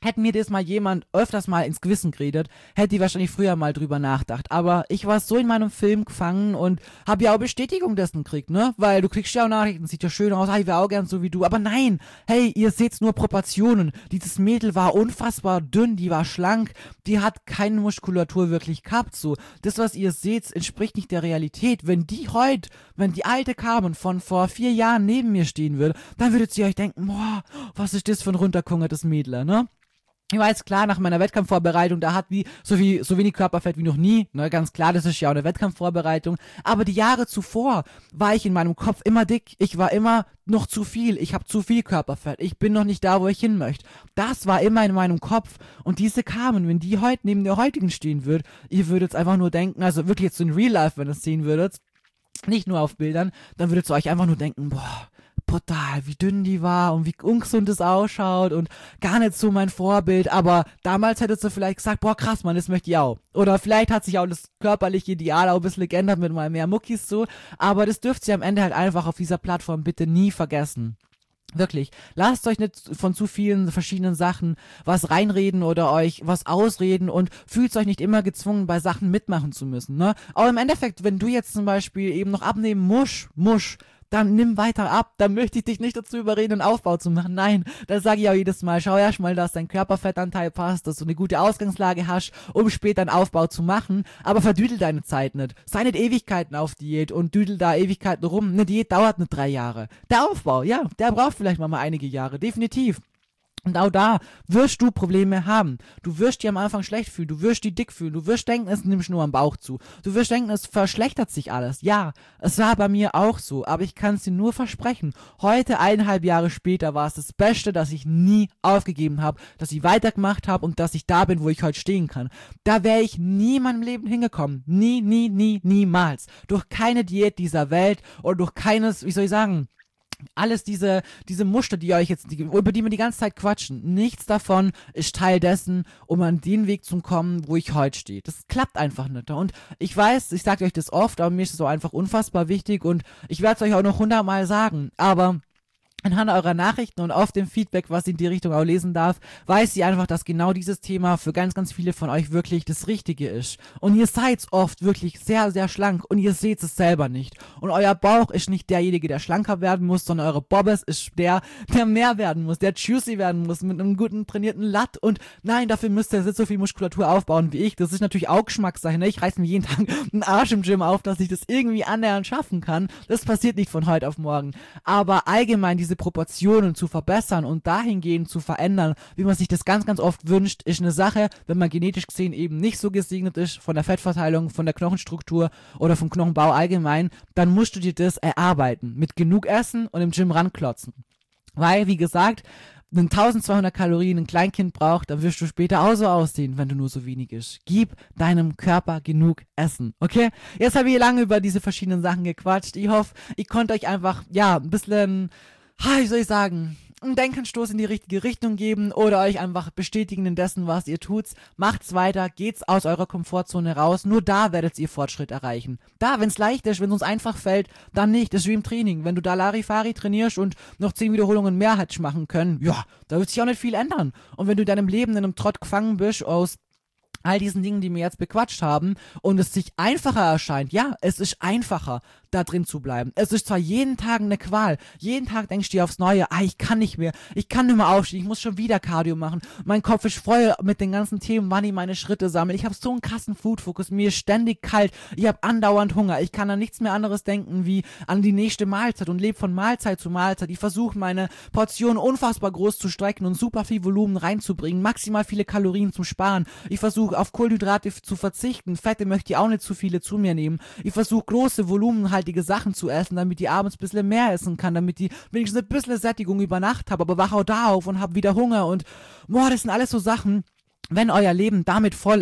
Hätte mir das mal jemand öfters mal ins Gewissen geredet, hätte ich wahrscheinlich früher mal drüber nachgedacht. Aber ich war so in meinem Film gefangen und habe ja auch Bestätigung dessen gekriegt, ne? Weil du kriegst ja auch Nachrichten, sieht ja schön aus, ich wäre auch gern so wie du. Aber nein, hey, ihr seht nur Proportionen. Dieses Mädel war unfassbar dünn, die war schlank, die hat keine Muskulatur wirklich gehabt, so. Das, was ihr seht, entspricht nicht der Realität. Wenn die heute, wenn die alte Carmen von vor vier Jahren neben mir stehen würde, dann würdet ihr euch denken, boah, was ist das für ein runterkungertes Mädel, ne? Ich weiß, klar, nach meiner Wettkampfvorbereitung, da hat die so viel, so wenig Körperfett wie noch nie, ne, ganz klar, das ist ja auch eine Wettkampfvorbereitung, aber die Jahre zuvor war ich in meinem Kopf immer dick, ich war immer noch zu viel, ich habe zu viel Körperfett, ich bin noch nicht da, wo ich hin möchte. Das war immer in meinem Kopf und diese Carmen, wenn die heute neben der heutigen stehen würde, ihr würdet einfach nur denken, also wirklich jetzt so in Real Life, wenn ihr es sehen würdet, nicht nur auf Bildern, dann würdet ihr euch einfach nur denken, boah, brutal, wie dünn die war und wie ungesund es ausschaut und gar nicht so mein Vorbild, aber damals hättest du vielleicht gesagt, boah krass, Mann, das möchte ich auch. Oder vielleicht hat sich auch das körperliche Ideal auch ein bisschen geändert mit mal mehr Muckis so, aber das dürft ihr am Ende halt einfach auf dieser Plattform bitte nie vergessen. Wirklich, lasst euch nicht von zu vielen verschiedenen Sachen was reinreden oder euch was ausreden und fühlt euch nicht immer gezwungen, bei Sachen mitmachen zu müssen, ne? Aber im Endeffekt, wenn du jetzt zum Beispiel eben noch abnehmen musst, musst, dann nimm weiter ab, dann möchte ich dich nicht dazu überreden, einen Aufbau zu machen. Nein, das sage ich auch jedes Mal. Schau erst mal, dass dein Körperfettanteil passt, dass du eine gute Ausgangslage hast, um später einen Aufbau zu machen, aber verdüdel deine Zeit nicht. Sei nicht Ewigkeiten auf Diät und düdel da Ewigkeiten rum. Eine Diät dauert nicht drei Jahre. Der Aufbau, ja, der braucht vielleicht mal, mal einige Jahre, definitiv. Und auch da wirst du Probleme haben. Du wirst dir am Anfang schlecht fühlen, du wirst dich dick fühlen, du wirst denken, es nimmt nur am Bauch zu. Du wirst denken, es verschlechtert sich alles. Ja, es war bei mir auch so, aber ich kann es dir nur versprechen. Heute, eineinhalb Jahre später, war es das Beste, dass ich nie aufgegeben habe, dass ich weitergemacht habe und dass ich da bin, wo ich heute stehen kann. Da wäre ich nie in meinem Leben hingekommen. Nie, nie, nie, niemals. Durch keine Diät dieser Welt oder durch keines, wie soll ich sagen, alles diese, diese Muster, die euch jetzt, die, über die wir die ganze Zeit quatschen, nichts davon ist Teil dessen, um an den Weg zu kommen, wo ich heute stehe. Das klappt einfach nicht. Und ich weiß, ich sage euch das oft, aber mir ist es so einfach unfassbar wichtig und ich werde es euch auch noch hundertmal sagen, aber anhand eurer Nachrichten und auf dem Feedback, was ich in die Richtung auch lesen darf, weiß ich einfach, dass genau dieses Thema für ganz, ganz viele von euch wirklich das Richtige ist. Und ihr seid oft wirklich sehr, sehr schlank und ihr seht es selber nicht. Und euer Bauch ist nicht derjenige, der schlanker werden muss, sondern eure Bobbes ist der, der mehr werden muss, der juicy werden muss, mit einem guten trainierten Latt. Und nein, dafür müsst ihr jetzt so viel Muskulatur aufbauen wie ich. Das ist natürlich auch Geschmackssache, ne? Ich reiß mir jeden Tag einen Arsch im Gym auf, dass ich das irgendwie annähernd schaffen kann. Das passiert nicht von heute auf morgen. Aber allgemein diese Proportionen zu verbessern und dahingehend zu verändern, wie man sich das ganz, ganz oft wünscht, ist eine Sache, wenn man genetisch gesehen eben nicht so gesegnet ist von der Fettverteilung, von der Knochenstruktur oder vom Knochenbau allgemein, dann musst du dir das erarbeiten. Mit genug Essen und im Gym ranklotzen. Weil, wie gesagt, wenn eintausendzweihundert Kalorien ein Kleinkind braucht, dann wirst du später auch so aussehen, wenn du nur so wenig isst. Gib deinem Körper genug Essen, okay? Jetzt habe ich lange über diese verschiedenen Sachen gequatscht. Ich hoffe, ich konnte euch einfach, ja, ein bisschen, wie soll ich sagen, einen Denkanstoß in die richtige Richtung geben oder euch einfach bestätigen in dessen, was ihr tut. Macht's weiter, geht's aus eurer Komfortzone raus. Nur da werdet ihr Fortschritt erreichen. Da, wenn's leicht ist, wenn es uns einfach fällt, dann nicht. Das ist wie im Training. Wenn du da Larifari trainierst und noch zehn Wiederholungen mehr hättest machen können, ja, da wird sich auch nicht viel ändern. Und wenn du in deinem Leben in einem Trott gefangen bist aus all diesen Dingen, die wir jetzt bequatscht haben und es sich einfacher erscheint, ja, es ist einfacher, da drin zu bleiben. Es ist zwar jeden Tag eine Qual, jeden Tag denkst du dir aufs Neue, ah, ich kann nicht mehr, ich kann nicht mehr aufstehen, ich muss schon wieder Cardio machen, mein Kopf ist voll mit den ganzen Themen, wann ich meine Schritte sammle, ich habe so einen krassen Food-Fokus, mir ist ständig kalt, ich habe andauernd Hunger, ich kann an nichts mehr anderes denken, wie an die nächste Mahlzeit und lebe von Mahlzeit zu Mahlzeit, ich versuche meine Portionen unfassbar groß zu strecken und super viel Volumen reinzubringen, maximal viele Kalorien zum Sparen, ich versuche auf Kohlenhydrate zu verzichten, Fette möchte ich auch nicht zu viele zu mir nehmen, ich versuche große volumenhaltige Sachen zu essen, damit ich abends ein bisschen mehr essen kann, damit ich wenigstens ein bisschen Sättigung über Nacht habe, aber wach auch da auf und habe wieder Hunger und boah, das sind alles so Sachen. Wenn euer Leben damit voll ist,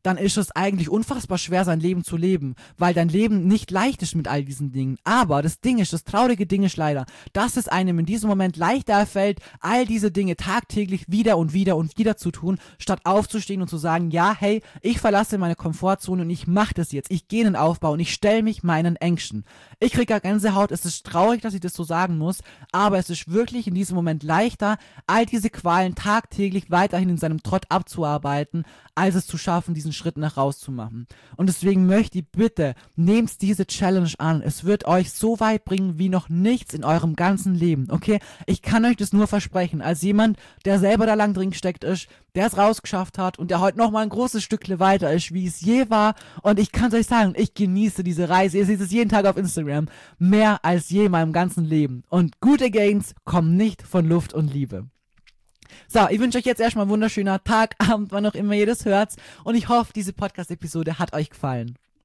dann ist es eigentlich unfassbar schwer, sein Leben zu leben, weil dein Leben nicht leicht ist mit all diesen Dingen. Aber das Ding ist, das traurige Ding ist leider, dass es einem in diesem Moment leichter fällt, all diese Dinge tagtäglich wieder und wieder und wieder zu tun, statt aufzustehen und zu sagen, ja, hey, ich verlasse meine Komfortzone und ich mache das jetzt. Ich gehe in den Aufbau und ich stelle mich meinen Ängsten. Ich kriege gar Gänsehaut, es ist traurig, dass ich das so sagen muss, aber es ist wirklich in diesem Moment leichter, all diese Qualen tagtäglich weiterhin in seinem Trott abzuarbeiten, als es zu schaffen, diesen Schritt nach raus zu machen. Und deswegen möchte ich bitte, nehmt diese Challenge an. Es wird euch so weit bringen wie noch nichts in eurem ganzen Leben, okay? Ich kann euch das nur versprechen, als jemand, der selber da lang drin gesteckt ist, der es rausgeschafft hat und der heute noch mal ein großes Stückle weiter ist, wie es je war. Und ich kann es euch sagen, ich genieße diese Reise. Ihr seht es jeden Tag auf Instagram. Mehr als je in meinem ganzen Leben. Und gute Gains kommen nicht von Luft und Liebe. So, ich wünsche euch jetzt erstmal einen wunderschönen Tag, Abend, wann auch immer ihr das hört. Und ich hoffe, diese Podcast-Episode hat euch gefallen.